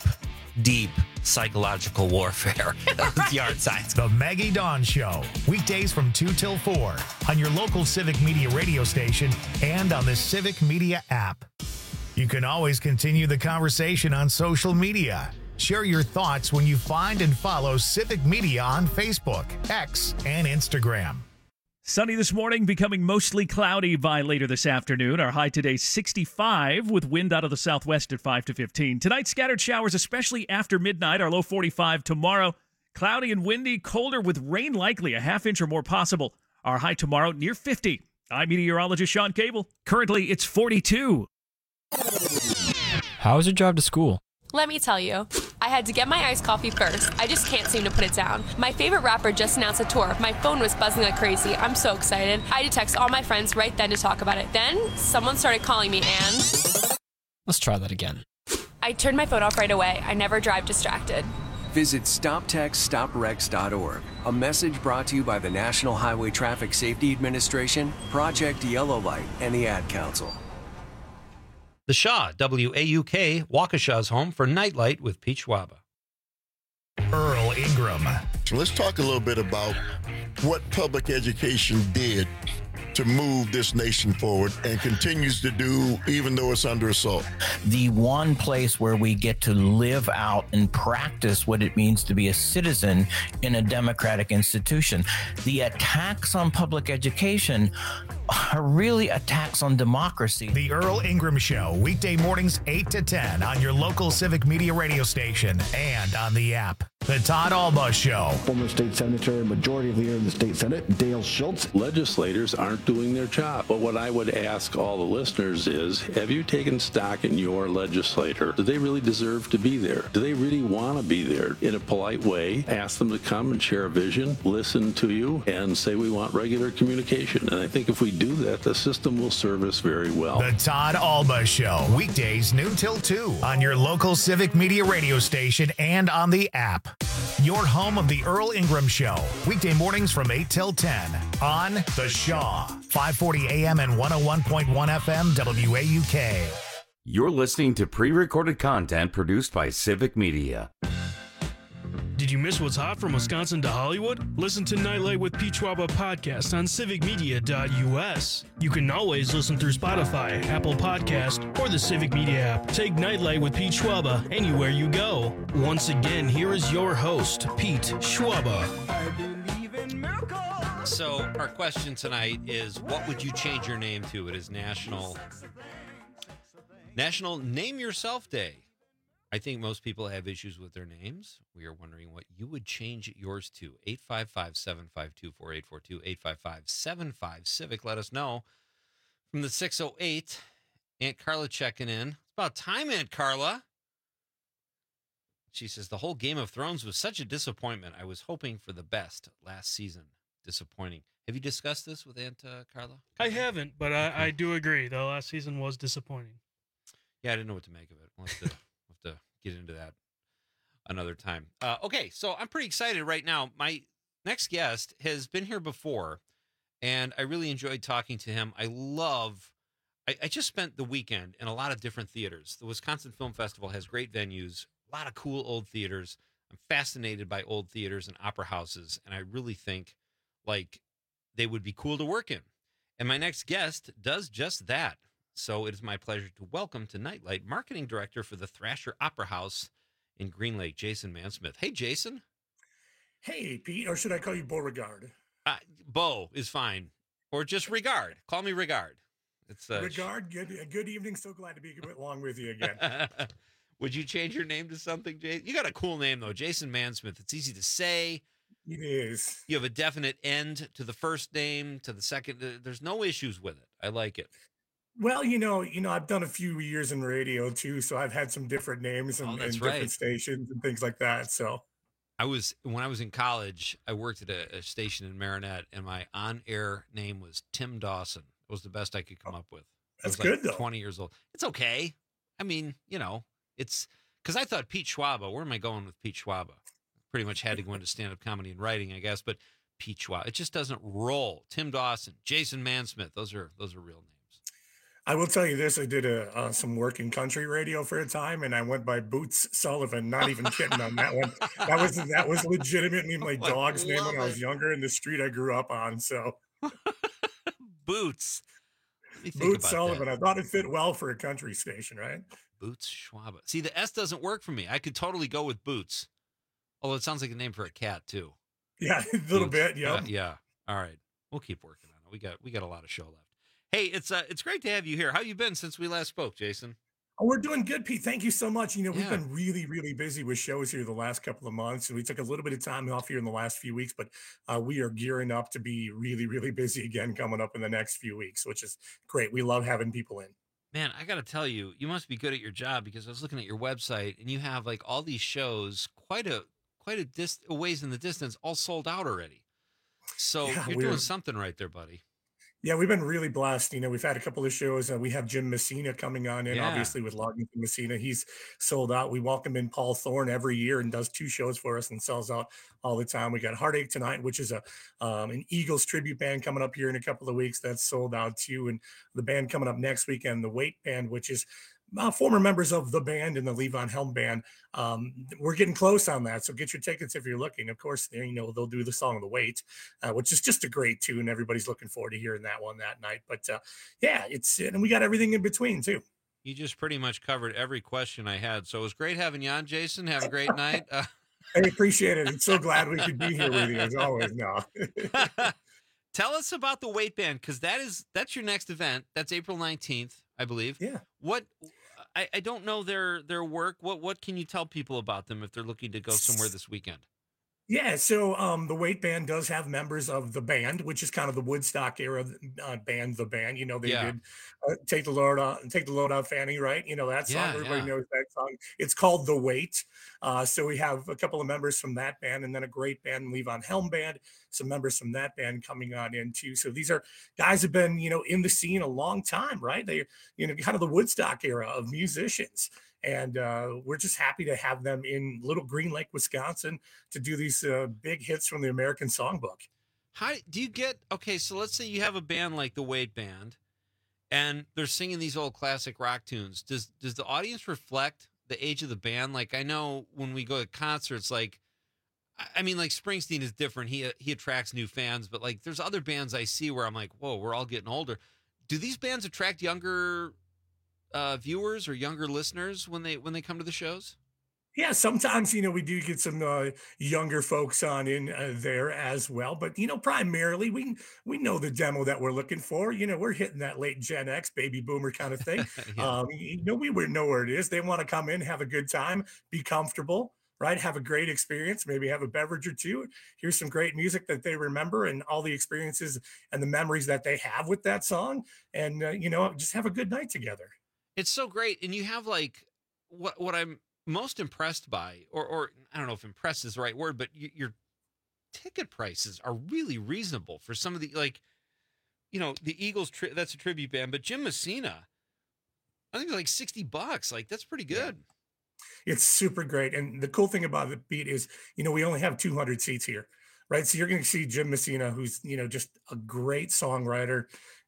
Speaker 24: psychological warfare with yard signs.
Speaker 1: The Maggie Dawn Show. Weekdays from 2 till 4 on your local Civic Media radio station and on the Civic Media app. You can always continue the conversation on social media. Share your thoughts when you find and follow Civic Media on Facebook, X, and Instagram.
Speaker 25: Sunny this morning, becoming mostly cloudy by later this afternoon. Our high today 65 with wind out of the southwest at 5 to 15. Tonight, scattered showers, especially after midnight. Our low 45 tomorrow. Cloudy and windy, colder with rain likely, a half inch or more possible. Our high tomorrow near 50. I'm meteorologist Sean Cable. Currently, it's 42.
Speaker 26: How was your drive to school?
Speaker 27: Let me tell you, I had to get my iced coffee first. I just can't seem to put it down. My favorite rapper just announced a tour. My phone was buzzing like crazy. I'm so excited. I had to text all my friends right then to talk about it. Then someone started calling me and...
Speaker 26: Let's try that again.
Speaker 27: I turned my phone off right away. I never drive distracted.
Speaker 28: Visit StopTextStopWrecks.org. A message brought to you by the National Highway Traffic Safety Administration, Project Yellow Light, and the Ad Council.
Speaker 15: The Shaw, WAUK, Waukesha's home for Nightlight with Pete Schwaba.
Speaker 1: Earl Ingram.
Speaker 29: So let's talk a little bit about what public education did to move this nation forward and continues to do even though it's under assault.
Speaker 30: The one place where we get to live out and practice what it means to be a citizen in a democratic institution. The attacks on public education are really attacks on democracy.
Speaker 1: The Earl Ingram Show, weekday mornings 8 to 10 on your local Civic Media radio station and on the app. The Todd Alba Show.
Speaker 11: Former state senator and majority leader in the state Senate, Dale Schultz.
Speaker 31: Legislators aren't doing their job. But what I would ask all the listeners is, have you taken stock in your legislator? Do they really deserve to be there? Do they really want to be there? In a polite way, ask them to come and share a vision, listen to you, and say we want regular communication. And I think if we do that, the system will serve us very well.
Speaker 1: The Todd Alba Show, weekdays noon till 2 on your local Civic Media radio station and on the app. Your home of the Earl Ingram Show, weekday mornings from 8 till 10 on The Shaw, 540 AM and 101.1 FM WAUK.
Speaker 17: You're listening to pre-recorded content produced by Civic Media.
Speaker 18: Did you miss what's hot from Wisconsin to Hollywood? Listen to Nightlight with Pete Schwaba podcast on civicmedia.us. You can always listen through Spotify, Apple Podcast, or the Civic Media app. Take Nightlight with Pete Schwaba anywhere you go. Once again, here is your host, Pete Schwaba.
Speaker 15: So our question tonight is, what would you change your name to? It is National Name Yourself Day. I think most people have issues with their names. We are wondering what you would change yours to. 855-752-4842, 855-75-CIVIC. Let us know. From the 608, Aunt Carla checking in. It's about time, Aunt Carla. She says, the whole Game of Thrones was such a disappointment. I was hoping for the best last season. Disappointing. Have you discussed this with Aunt Carla?
Speaker 18: I haven't, but I do agree. The last season was disappointing.
Speaker 15: Yeah, I didn't know what to make of it. We'll have to get into that another time. Okay, so I'm pretty excited right now. My next guest has been here before, and I really enjoyed talking to him. I just spent the weekend in a lot of different theaters. The Wisconsin Film Festival has great venues, a lot of cool old theaters. I'm fascinated by old theaters and opera houses, and I really think like they would be cool to work in. And my next guest does just that. So it is my pleasure to welcome to Nightlight Marketing Director for the Thrasher Opera House in Green Lake, Jason Mansmith. Hey, Jason.
Speaker 2: Hey, Pete, or should I call you Beauregard?
Speaker 15: Bo is fine. Or just Regard. Call me Regard. It's
Speaker 2: Regard, good evening. So glad to be along with you again.
Speaker 15: Would you change your name to something, Jason? You got a cool name, though. Jason Mansmith. It's easy to say.
Speaker 2: It is.
Speaker 15: You have a definite end to the first name, to the second. There's no issues with it. I like it.
Speaker 2: Well, I've done a few years in radio too, so I've had some different names and different stations and things like that. So
Speaker 15: when I was in college, I worked at a station in Marinette, and my on-air name was Tim Dawson. It was the best I could come up with.
Speaker 2: That's
Speaker 15: I was
Speaker 2: good, though.
Speaker 15: 20 years old. It's okay. I mean, it's because I thought Pete Schwaba. Where am I going with Pete Schwaba? Pretty much had to go into stand-up comedy and writing, I guess. But Pete Schwaba, it just doesn't roll. Tim Dawson, Jason Mansmith, those are real names.
Speaker 2: I will tell you this: I did some work in country radio for a time, and I went by Boots Sullivan. Not even kidding on that one. That was legitimately my dog's name when I was younger in the street I grew up on. So,
Speaker 15: Boots
Speaker 2: Sullivan. I thought it fit well for a country station, right?
Speaker 15: Boots Schwaba. See, the S doesn't work for me. I could totally go with Boots, although it sounds like a name for a cat too.
Speaker 2: Yeah, a little bit. Yeah.
Speaker 15: Yeah. All right, we'll keep working on it. We got a lot of show left. Hey, it's great to have you here. How you been since we last spoke, Jason?
Speaker 2: Oh, we're doing good, Pete. Thank you so much. We've been really, really busy with shows here the last couple of months, and we took a little bit of time off here in the last few weeks, but we are gearing up to be really, really busy again coming up in the next few weeks, which is great. We love having people in.
Speaker 15: Man, I got to tell you, you must be good at your job, because I was looking at your website, and you have like all these shows, quite a ways in the distance, all sold out already. So you're doing something right there, buddy.
Speaker 2: Yeah, we've been really blessed. We've had a couple of shows. We have Jim Messina coming on in, obviously, with Loggington Messina. He's sold out. We welcome in Paul Thorne every year and does 2 shows for us and sells out all the time. We got Heartache tonight, which is an Eagles tribute band coming up here in a couple of weeks. That's sold out too. And the band coming up next weekend, the Wait Band, which is former members of the band and the Levon Helm Band. We're getting close on that, so get your tickets if you're looking. Of course, they'll do the song "The Wait," which is just a great tune. Everybody's looking forward to hearing that one that night. But and we got everything in between too.
Speaker 15: You just pretty much covered every question I had, so it was great having you on, Jason. Have a great night.
Speaker 2: I appreciate it. I'm so glad we could be here with you as always. No.
Speaker 15: Tell us about the Wait Band, because that's your next event. That's April 19th, I believe.
Speaker 2: Yeah.
Speaker 15: What I don't know their work. What can you tell people about them if they're looking to go somewhere this weekend?
Speaker 2: Yeah, so the Wait Band does have members of the band, which is kind of the Woodstock era band. The band, they did "Take the Load Off Fanny," right? That song. Everybody knows that song. It's called "The Wait." So we have a couple of members from that band, and then a great band, Levon Helm Band. Some members from that band coming on in too. So these are guys who've been, in the scene a long time, right? They, kind of the Woodstock era of musicians. And we're just happy to have them in Little Green Lake, Wisconsin, to do these big hits from the American Songbook.
Speaker 15: How do you get, okay, so let's say you have a band like the Wait Band, and they're singing these old classic rock tunes. Does the audience reflect the age of the band? Like, I know when we go to concerts, like, I mean, like Springsteen is different. He attracts new fans, but like there's other bands I see where I'm like, whoa, we're all getting older. Do these bands attract younger viewers or younger listeners when they come to the shows?
Speaker 2: Yeah, sometimes, we do get some younger folks on in there as well. But, primarily we know the demo that we're looking for. We're hitting that late Gen X, baby boomer kind of thing.
Speaker 15: Yeah.
Speaker 2: We know where it is. They want to come in, have a good time, be comfortable, right? Have a great experience, maybe have a beverage or two. Here's some great music that they remember and all the experiences and the memories that they have with that song. And, just have a good night together.
Speaker 15: It's so great. And you have like what I'm most impressed by, or I don't know if impressed is the right word, but your ticket prices are really reasonable for some of the, like, the Eagles, that's a tribute band, but Jim Messina, I think it's like $60. Like, that's pretty good.
Speaker 2: Yeah. It's super great. And the cool thing about the beat is, we only have 200 seats here, right? So you're going to see Jim Messina, who's, just a great songwriter,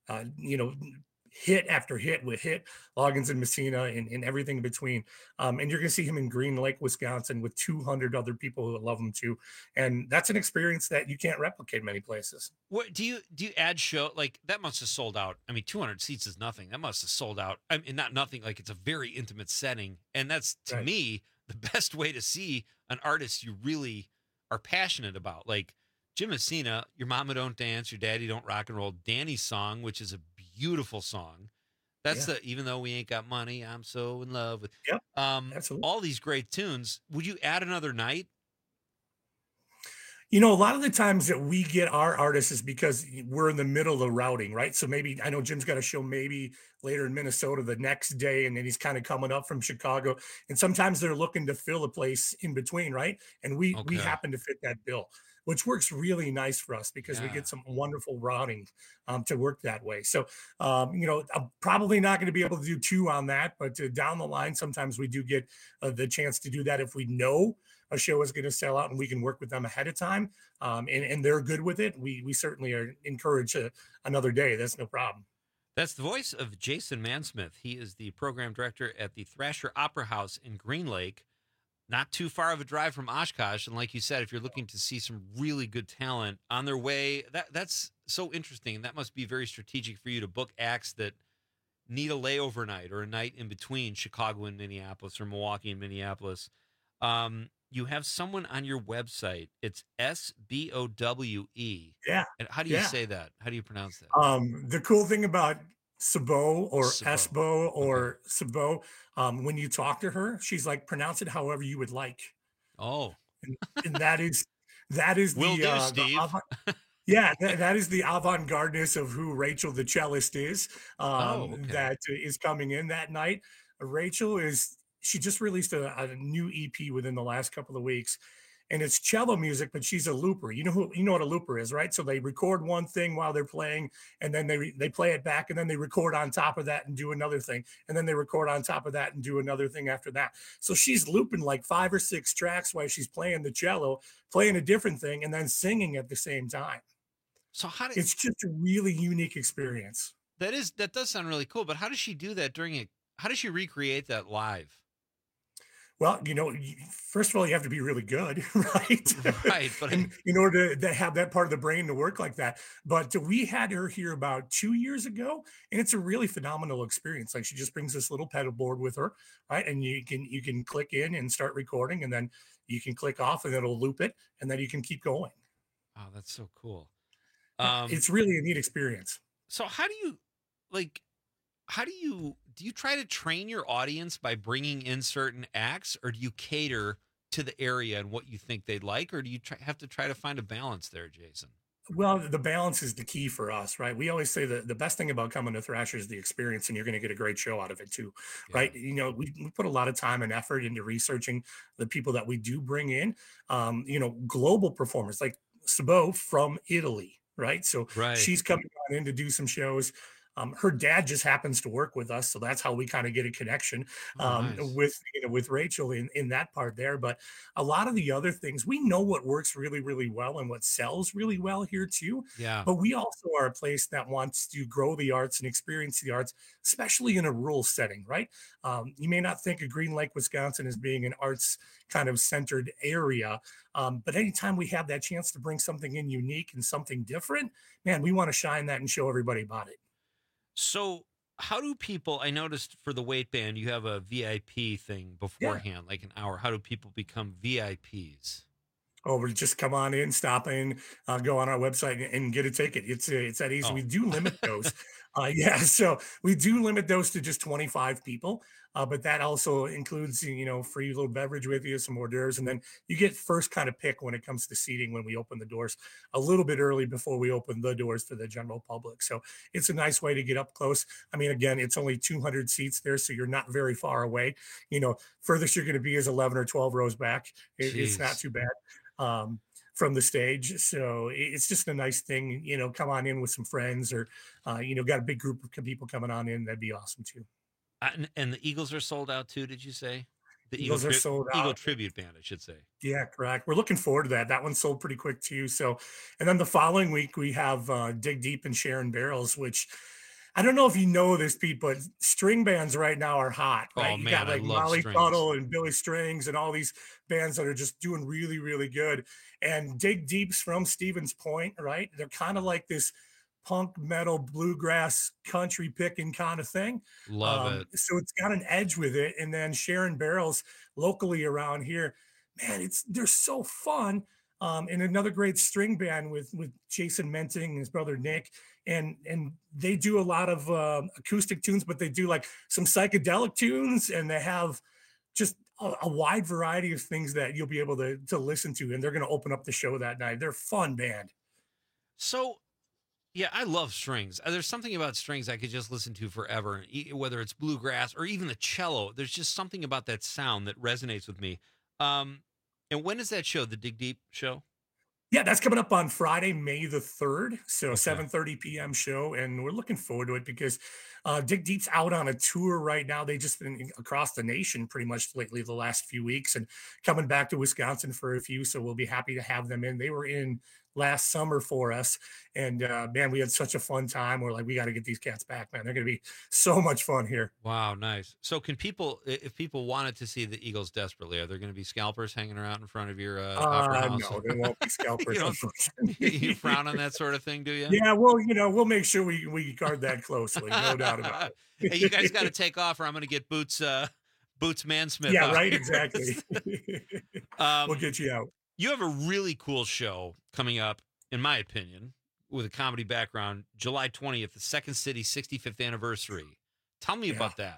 Speaker 2: hit after hit with Loggins and Messina and everything in between. And you're going to see him in Green Lake, Wisconsin with 200 other people who love him too. And that's an experience that you can't replicate many places.
Speaker 15: What do you add show? Like that must have sold out. I mean, 200 seats is nothing. That must have sold out. I mean, not nothing. Like it's a very intimate setting. And that's to me, the best way to see an artist you really are passionate about. Like Jim Messina, Your Mama Don't Dance, Your Daddy Don't Rock and Roll, Danny's Song, which is a beautiful song. That's Even Though We Ain't Got Money, I'm So in Love with.
Speaker 2: Yep. Absolutely.
Speaker 15: All these great tunes. Would you add another night?
Speaker 2: A lot of the times that we get our artists is because we're in the middle of the routing, right? So maybe I know Jim's got a show maybe later in Minnesota the next day, and then he's kind of coming up from Chicago. And sometimes they're looking to fill a place in between, right? And we happen to fit that bill, which works really nice for us because we get some wonderful routing to work that way. So, I'm probably not going to be able to do two on that, but down the line, sometimes we do get the chance to do that if we know a show is going to sell out and we can work with them ahead of time and they're good with it. We certainly are encouraged another day. That's no problem.
Speaker 15: That's the voice of Jason Mansmith. He is the program director at the Thrasher Opera House in Green Lake. Not too far of a drive from Oshkosh. And like you said, if you're looking to see some really good talent on their way, that's so interesting. That must be very strategic for you to book acts that need a layover night or a night in between Chicago and Minneapolis or Milwaukee and Minneapolis. You have someone on your website. It's SBOWE.
Speaker 2: Yeah.
Speaker 15: And how do you say that? How do you pronounce that?
Speaker 2: The cool thing about Sabo or Esbo or Sabo, when you talk to her, she's like, pronounce it however you would like.
Speaker 15: Oh,
Speaker 2: and that is
Speaker 15: Will do, Steve.
Speaker 2: That is the avant-gardeness of who Rachel the cellist is. That is coming in that night. Rachel she just released a new EP within the last couple of weeks. And it's cello music, but she's a looper. You know what a looper is, right? So they record one thing while they're playing, and then they play it back, and then they record on top of that and do another thing, and then they record on top of that and do another thing after that. So she's looping like 5 or 6 tracks while she's playing the cello, playing a different thing, and then singing at the same time.
Speaker 15: So
Speaker 2: it's just a really unique experience.
Speaker 15: That does sound really cool. But how does she do that how does she recreate that live?
Speaker 2: Well, first of all, you have to be really good, right?
Speaker 15: Right. But
Speaker 2: in order to have that part of the brain to work like that. But we had her here about 2 years ago, and it's a really phenomenal experience. Like she just brings this little pedal board with her, right? And you can click in and start recording, and then you can click off, and it'll loop it, and then you can keep going.
Speaker 15: Oh, that's so cool.
Speaker 2: It's really a neat experience.
Speaker 15: So how do you try to train your audience by bringing in certain acts, or do you cater to the area and what you think they'd like, or do you have to try to find a balance there, Jason?
Speaker 2: Well, the balance is the key for us, right? We always say that the best thing about coming to Thrasher is the experience, and you're going to get a great show out of it too, right? We put a lot of time and effort into researching the people that we do bring in, global performers like Sabo from Italy, right? So she's coming on in to do some shows. Her dad just happens to work with us, so that's how we kind of get a connection with Rachel in that part there. But a lot of the other things, we know what works really, really well and what sells really well here too.
Speaker 15: Yeah.
Speaker 2: But we also are a place that wants to grow the arts and experience the arts, especially in a rural setting, right? You may not think of Green Lake, Wisconsin as being an arts kind of centered area. But anytime we have that chance to bring something in unique and something different, man, we want to shine that and show everybody about it.
Speaker 15: So how do people, I noticed for the weight band, you have a VIP thing beforehand, like an hour. How do people become VIPs?
Speaker 2: Oh, we'll just come on in, stop in, go on our website and get a ticket. It's that easy.
Speaker 15: Oh.
Speaker 2: We do limit those. So we do limit those to just 25 people. But that also includes, free little beverage with you, some hors d'oeuvres, and then you get first kind of pick when it comes to seating when we open the doors a little bit early before we open the doors for the general public. So it's a nice way to get up close. I mean, again, it's only 200 seats there, so you're not very far away. Furthest you're going to be is 11 or 12 rows back. It's not too bad. From the stage. So it's just a nice thing, come on in with some friends or, got a big group of people coming on in. That'd be awesome too.
Speaker 15: And the Eagles are sold out too, did you say? The
Speaker 2: Eagles are sold out.
Speaker 15: Eagle Tribute Band, I should say.
Speaker 2: Yeah, correct. We're looking forward to that. That one sold pretty quick too. So, and then the following week we have Dig Deep and Sharon Barrels, which I don't know if you know this, Pete, but string bands right now are hot. Right?
Speaker 15: Oh,
Speaker 2: You
Speaker 15: man,
Speaker 2: got like
Speaker 15: I love
Speaker 2: Molly
Speaker 15: strings.
Speaker 2: Tuttle and Billy Strings and all these bands that are just doing really, really good. And Dig Deep's from Stevens Point, right? They're kind of like this punk metal bluegrass country picking kind of thing.
Speaker 15: Love it.
Speaker 2: So it's got an edge with it. And then Sharon Barrels locally around here, man, they're so fun. And another great string band with Jason Menting and his brother Nick. And they do a lot of acoustic tunes, but they do like some psychedelic tunes, and they have just a wide variety of things that you'll be able to listen to. And they're going to open up the show that night. They're a fun band.
Speaker 15: So, yeah, I love strings. There's something about strings I could just listen to forever, whether it's bluegrass or even the cello. There's just something about that sound that resonates with me. And when is that show, the Dig Deep show?
Speaker 2: Yeah, that's coming up on Friday, May the 3rd. So 7:30 p.m. show. And we're looking forward to it because Dig Deep's out on a tour right now. They just been across the nation pretty much lately the last few weeks and coming back to Wisconsin for a few. So we'll be happy to have them in. They were in last summer for us. And man, we had such a fun time. We're like, we got to get these cats back, man. They're going to be so much fun here.
Speaker 15: Wow, nice. So can people, if people wanted to see the Eagles desperately, are there going to be scalpers hanging around in front of your opera house?
Speaker 2: No, there won't be scalpers.
Speaker 15: You frown on that sort of thing, do you?
Speaker 2: Yeah, well, we'll make sure we guard that closely. No doubt about it.
Speaker 15: Hey, you guys got to take off or I'm going to get Boots Mansmith.
Speaker 2: Yeah,
Speaker 15: out
Speaker 2: right,
Speaker 15: here.
Speaker 2: exactly. We'll get you out.
Speaker 15: You have a really cool show coming up, in my opinion, with a comedy background, July 20th, the Second City 65th anniversary. Tell me about that.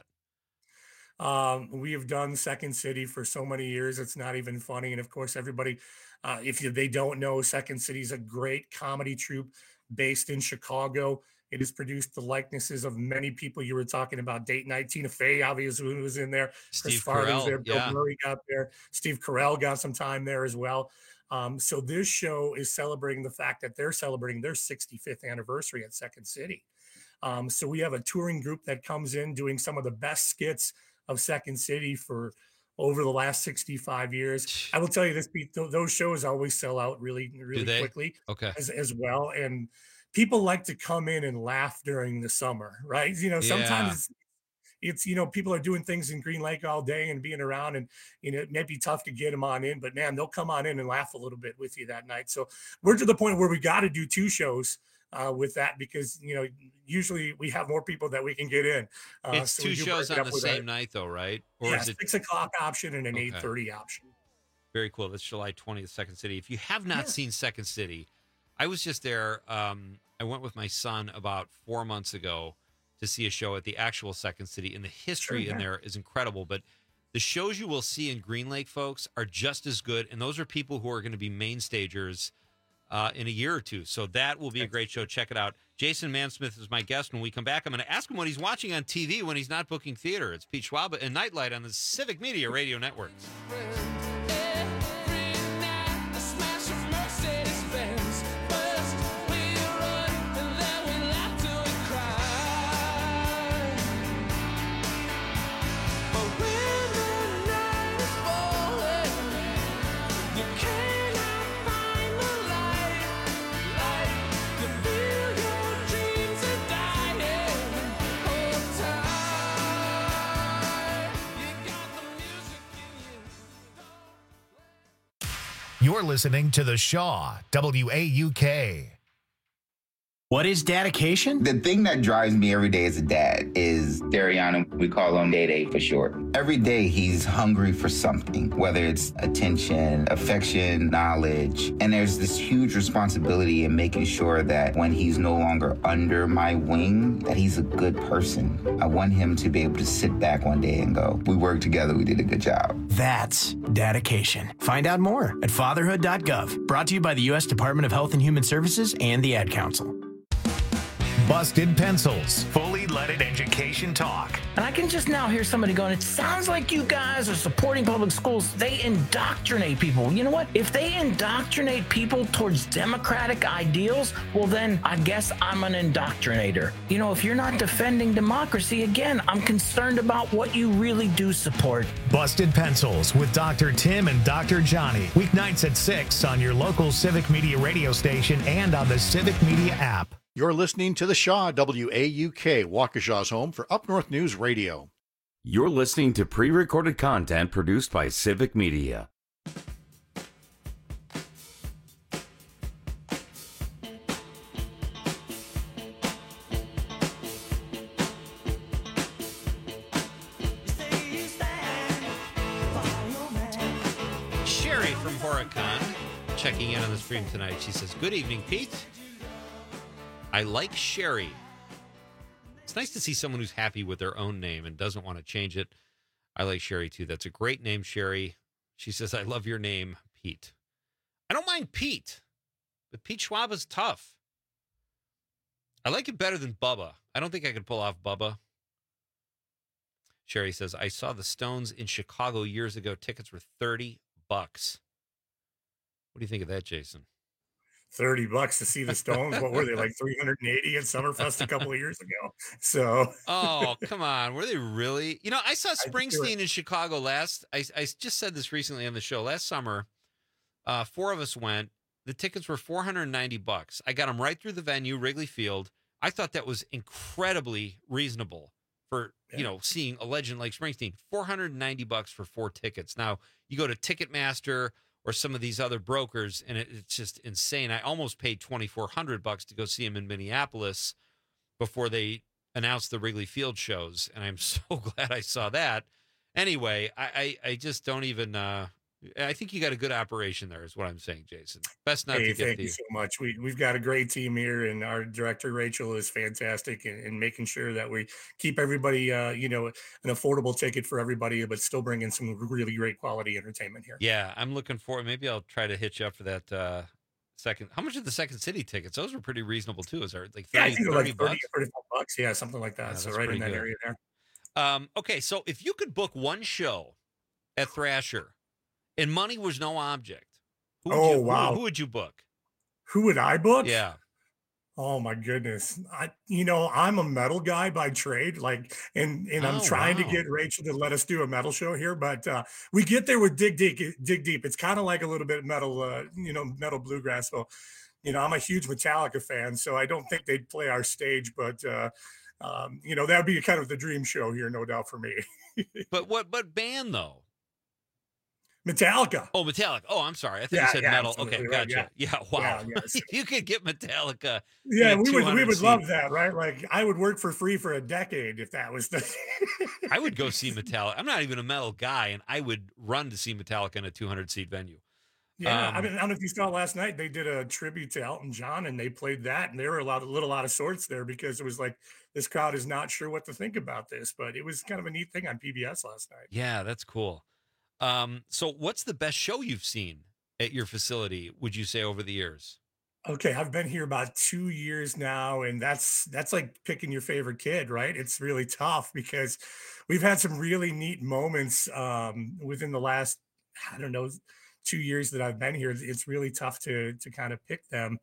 Speaker 2: We have done Second City for so many years. It's not even funny. And of course, everybody, if they don't know, Second City is a great comedy troupe based in Chicago. It has produced the likenesses of many people you were talking about. Date Night, Tina Fey, obviously, who was in there. Chris Farley was there. Bill Murray got there. Steve Carell got some time there as well. So this show is celebrating the fact that they're celebrating their 65th anniversary at Second City. So we have a touring group that comes in doing some of the best skits of Second City for over the last 65 years. I will tell you this, Pete, those shows always sell out really, really quickly as well. And people like to come in and laugh during the summer, right? Sometimes it's people are doing things in Green Lake all day and being around, and it may be tough to get them on in, but man, they'll come on in and laugh a little bit with you that night. So we're to the point where we got to do 2 shows with that because usually we have more people that we can get in.
Speaker 15: It's
Speaker 2: so
Speaker 15: 2 shows on the same night though, right? Or is it
Speaker 2: 6 o'clock option and an 8:30 option?
Speaker 15: Very cool. That's July 20th, Second City. If you have not seen Second City, I was just there. I went with my son about 4 months ago to see a show at the actual Second City, and the history in there is incredible. But the shows you will see in Green Lake, folks, are just as good, and those are people who are going to be main stagers in a year or two. So that will be a great show. Check it out. Jason Mansmith is my guest. When we come back, I'm going to ask him what he's watching on TV when he's not booking theater. It's Pete Schwab and Nightlight on the Civic Media Radio Network.
Speaker 1: You're listening to The Shaw, WAUK.
Speaker 4: What is dedication?
Speaker 5: The thing that drives me every day as a dad is Dariana. We call him Day Day for short. Every day he's hungry for something, whether it's attention, affection, knowledge. And there's this huge responsibility in making sure that when he's no longer under my wing, that he's a good person. I want him to be able to sit back one day and go, we worked together, we did a good job.
Speaker 4: That's dedication. Find out more at fatherhood.gov. Brought to you by the U.S. Department of Health and Human Services and the Ad Council.
Speaker 1: Busted Pencils, fully leaded education talk.
Speaker 30: And I can just now hear somebody going, it sounds like you guys are supporting public schools. They indoctrinate people. You know what? If they indoctrinate people towards democratic ideals, well, then I guess I'm an indoctrinator. You know, if you're not defending democracy, again, I'm concerned about what you really do support.
Speaker 1: Busted Pencils with Dr. Tim and Dr. Johnny. Weeknights at 6 on your local Civic Media radio station and on the Civic Media app.
Speaker 10: You're listening to The Shaw, WAUK, Waukesha's home for Up North News Radio.
Speaker 17: You're listening to pre-recorded content produced by Civic Media.
Speaker 15: Sherry from Horicon checking in on the stream tonight. She says, good evening, Pete. I like Sherry. It's nice to see someone who's happy with their own name and doesn't want to change it. I like Sherry, too. That's a great name, Sherry. She says, I love your name, Pete. I don't mind Pete, but Pete Schwab is tough. I like it better than Bubba. I don't think I could pull off Bubba. Sherry says, I saw the Stones in Chicago years ago. Tickets were $30. What do you think of that, Jason?
Speaker 2: $30 to see the Stones. What were they, like 380 at Summerfest a couple of years ago? So,
Speaker 15: oh, come on. Were they really? You know, I saw Springsteen in Chicago last. I just said this recently on the show. Last summer, 4 of us went. The tickets were $490. I got them right through the venue, Wrigley Field. I thought that was incredibly reasonable for, seeing a legend like Springsteen. $490 for 4 tickets. Now, you go to Ticketmaster or some of these other brokers, and it's just insane. I almost paid $2,400 to go see him in Minneapolis before they announced the Wrigley Field shows, and I'm so glad I saw that. Anyway, I just don't even. I think you got a good operation there, is what I'm saying, Jason. Best not to get
Speaker 2: thank you so much. We've got a great team here, and our director Rachel is fantastic in making sure that we keep everybody, an affordable ticket for everybody, but still bring in some really great quality entertainment here.
Speaker 15: Yeah, I'm looking forward. Maybe I'll try to hit you up for that second. How much are the Second City tickets? Those were pretty reasonable too. Is there like 30,
Speaker 2: I think like 30
Speaker 15: bucks?
Speaker 2: or $35? Yeah, something like that.
Speaker 15: Yeah,
Speaker 2: so right in that area
Speaker 15: there. Okay, so if you could book one show at Thrasher, and money was no object.
Speaker 2: Wow.
Speaker 15: Who would you book?
Speaker 2: Who would I book?
Speaker 15: Yeah.
Speaker 2: Oh my goodness. I'm a metal guy by trade, and I'm trying to get Rachel to let us do a metal show here, but we get there with Dig Deep. It's kind of like a little bit metal, metal bluegrass. So, I'm a huge Metallica fan, so I don't think they'd play our stage, but that'd be kind of the dream show here, no doubt for me.
Speaker 15: But band though?
Speaker 2: Metallica.
Speaker 15: Oh, Metallica. Oh, I'm sorry. I think you said metal. Okay,
Speaker 2: right,
Speaker 15: gotcha. Yeah, wow.
Speaker 2: Yeah,
Speaker 15: you could get Metallica.
Speaker 2: Yeah, we would love that, right? Like I would work for free for a decade if that was the
Speaker 15: I would go see Metallica. I'm not even a metal guy, and I would run to see Metallica in a 200-seat venue.
Speaker 2: Yeah, I don't know if you saw last night, they did a tribute to Elton John, and they played that, and they were a little out of sorts there because it was like, this crowd is not sure what to think about this, but it was kind of a neat thing on PBS last night.
Speaker 15: Yeah, that's cool. So what's the best show you've seen at your facility, would you say, over the years?
Speaker 2: Okay, I've been here about 2 years now, and that's like picking your favorite kid, right? It's really tough because we've had some really neat moments within the last, 2 years that I've been here. It's really tough to kind of pick them.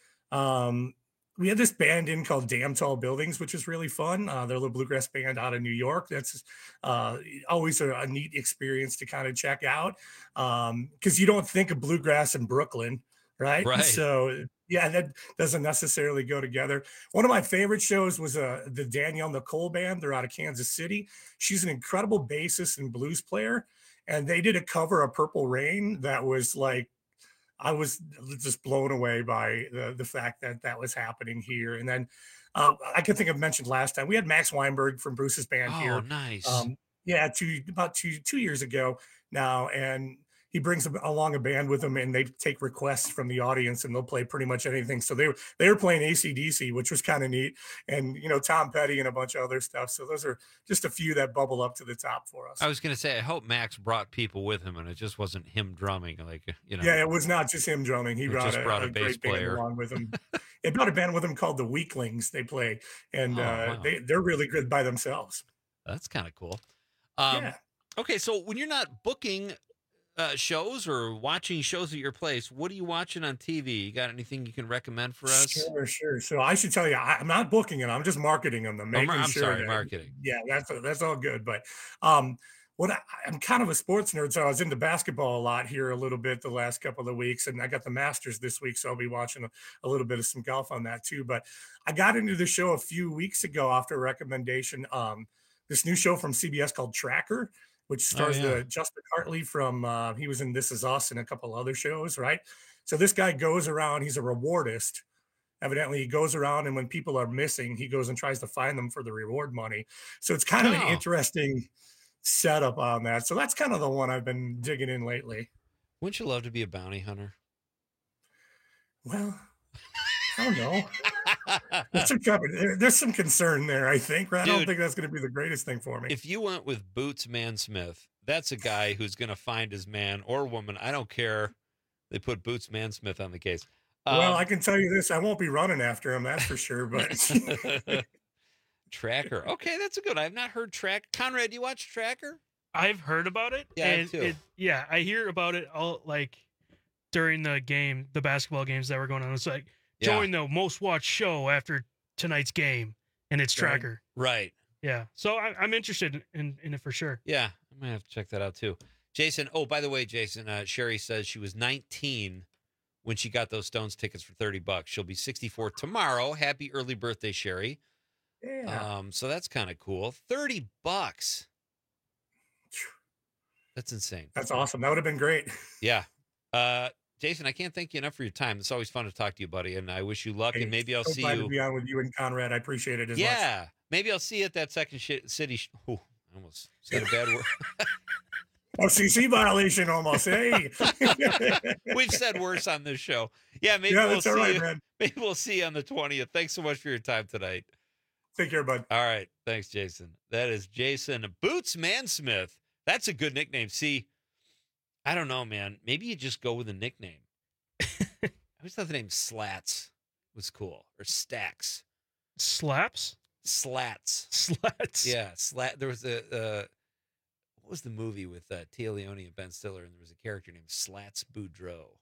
Speaker 2: We had this band in called Damn Tall Buildings, which is really fun. They're a little bluegrass band out of New York. That's always a neat experience to kind of check out because you don't think of bluegrass in Brooklyn, right? So, yeah, that doesn't necessarily go together. One of my favorite shows was the Danielle Nicole Band. They're out of Kansas City. She's an incredible bassist and blues player, and they did a cover of Purple Rain that was like I was just blown away by the fact that that was happening here. And then I could think I've mentioned last time we had Max Weinberg from Bruce's band here.
Speaker 15: Oh, nice.
Speaker 2: Yeah, about two years ago now, and he brings along a band with him, and they take requests from the audience, and they'll play pretty much anything. So they were playing AC/DC, which was kind of neat, and Tom Petty and a bunch of other stuff. So those are just a few that bubble up to the top for us.
Speaker 15: I was going to say, I hope Max brought people with him, and it just wasn't him drumming.
Speaker 2: Yeah, it was not just him drumming. He brought a
Speaker 15: bass
Speaker 2: great
Speaker 15: player
Speaker 2: band along with him. They brought a band with him called the Weaklings. They play, and
Speaker 15: wow.
Speaker 2: they're really good by themselves.
Speaker 15: That's kind of cool.
Speaker 2: Yeah.
Speaker 15: Okay, so when you're not booking shows or watching shows at your place, what are you watching on TV? You got anything you can recommend for us?
Speaker 2: Sure. So I should tell you, I'm not booking it. I'm just marketing them.
Speaker 15: Marketing.
Speaker 2: Yeah, that's all good. But I'm kind of a sports nerd, so I was into basketball a lot here a little bit the last couple of weeks, and I got the Masters this week, so I'll be watching a little bit of some golf on that too. But I got into the show a few weeks ago after a recommendation. This new show from CBS called Tracker, which stars Justin Hartley from, he was in This Is Us and a couple other shows, right? So this guy goes around, he's a rewardist. Evidently, he goes around, and when people are missing, he goes and tries to find them for the reward money. So it's kind of an interesting setup on that. So that's kind of the one I've been digging in lately.
Speaker 15: Wouldn't you love to be a bounty hunter?
Speaker 2: Well, I don't know. There's some concern there, I think. I don't think that's going to be the greatest thing for me.
Speaker 15: If you went with Boots Mansmith, that's a guy who's going to find his man or woman. I don't care. They put Boots Mansmith on the case.
Speaker 2: Well, I can tell you this. I won't be running after him, that's for sure. But
Speaker 15: Tracker. Okay, that's a good. I've not heard Tracker. Conrad, do you watch Tracker?
Speaker 18: I've heard about it.
Speaker 15: Yeah, too.
Speaker 18: I hear about it all during the basketball games that were going on. It's like, join the most watched show after tonight's game, and it's Tracker.
Speaker 15: Right.
Speaker 18: Yeah. So I'm interested in it for sure.
Speaker 15: Yeah. I'm going to have to check that out too. Jason. Oh, by the way, Jason, Sherry says she was 19 when she got those Stones tickets for $30. She'll be 64 tomorrow. Happy early birthday, Sherry.
Speaker 2: Yeah.
Speaker 15: So that's kind of cool. $30. That's insane.
Speaker 2: That's awesome. That would have been great.
Speaker 15: Yeah. Jason, I can't thank you enough for your time. It's always fun to talk to you, buddy, and I wish you luck. And maybe I'll see you.
Speaker 2: To be on with you and Conrad. I appreciate it as much.
Speaker 15: Yeah, maybe I'll see you at that Second City. I almost said a bad word.
Speaker 2: FCC violation, almost. Hey,
Speaker 15: we've said worse on this show. Yeah, maybe we'll see you. Man. Maybe we'll see you on the 20th. Thanks so much for your time tonight.
Speaker 2: Take care, bud.
Speaker 15: All right, thanks, Jason. That is Jason Boots Mansmith. That's a good nickname. See. I don't know, man. Maybe you just go with a nickname. I always thought the name Slats was cool. Or Stacks.
Speaker 18: Slaps?
Speaker 15: Slats.
Speaker 18: Slats.
Speaker 15: Yeah. There was what was the movie with Tia Leone and Ben Stiller, and there was a character named Slats Boudreaux.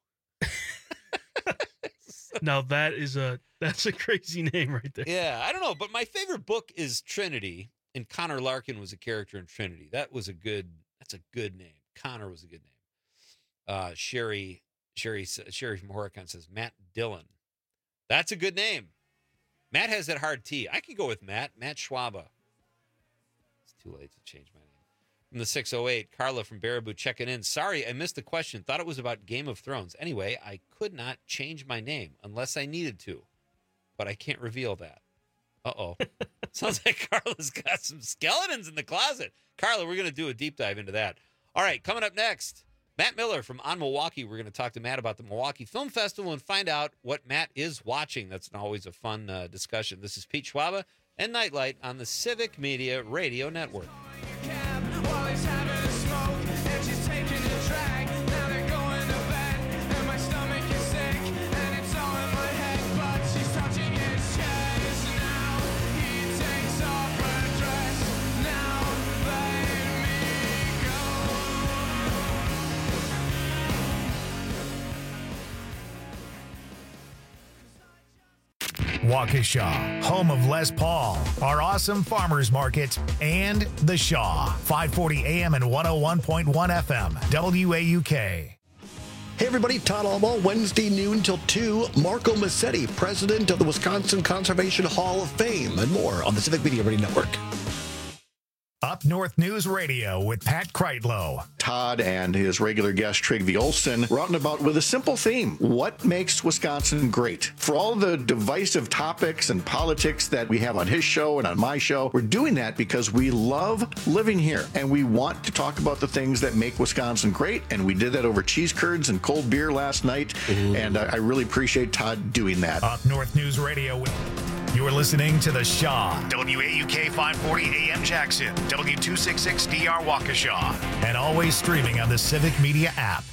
Speaker 18: Now that's a crazy name right there.
Speaker 15: Yeah, I don't know, but my favorite book is Trinity, and Connor Larkin was a character in Trinity. That's a good name. Connor was a good name. Sherry from Horicon says Matt Dillon. That's a good name. Matt has that hard T. I could go with Matt Schwaba. It's too late to change my name. From the 608, Carla from Baraboo checking in. Sorry, I missed the question. Thought it was about Game of Thrones. Anyway, I could not change my name unless I needed to, but I can't reveal that. Uh-oh. Sounds like Carla's got some skeletons in the closet. Carla, we're going to do a deep dive into that. All right, coming up next, Matt Miller from On Milwaukee. We're going to talk to Matt about the Milwaukee Film Festival and find out what Matt is watching. That's always a fun discussion. This is Pete Schwaba and Nightlight on the Civic Media Radio Network.
Speaker 1: Waukesha, home of Les Paul, our awesome farmers market, and The Shaw, 540 AM and 101.1 FM, WAUK.
Speaker 3: Hey everybody, Todd Albaugh, Wednesday noon till 2. Marco Massetti, president of the Wisconsin Conservation Hall of Fame, and more on the Civic Media Radio Network.
Speaker 1: Up North News Radio with Pat Kreitlow.
Speaker 3: Todd and his regular guest, Trygve Olsen, were out and about with a simple theme. What makes Wisconsin great? For all the divisive topics and politics that we have on his show and on my show, we're doing that because we love living here and we want to talk about the things that make Wisconsin great. And we did that over cheese curds and cold beer last night. And I really appreciate Todd doing that.
Speaker 1: Up North News Radio with... You're listening to The Shaw, WAUK 540 AM Jackson, W266DR Waukesha, and always streaming on the Civic Media app.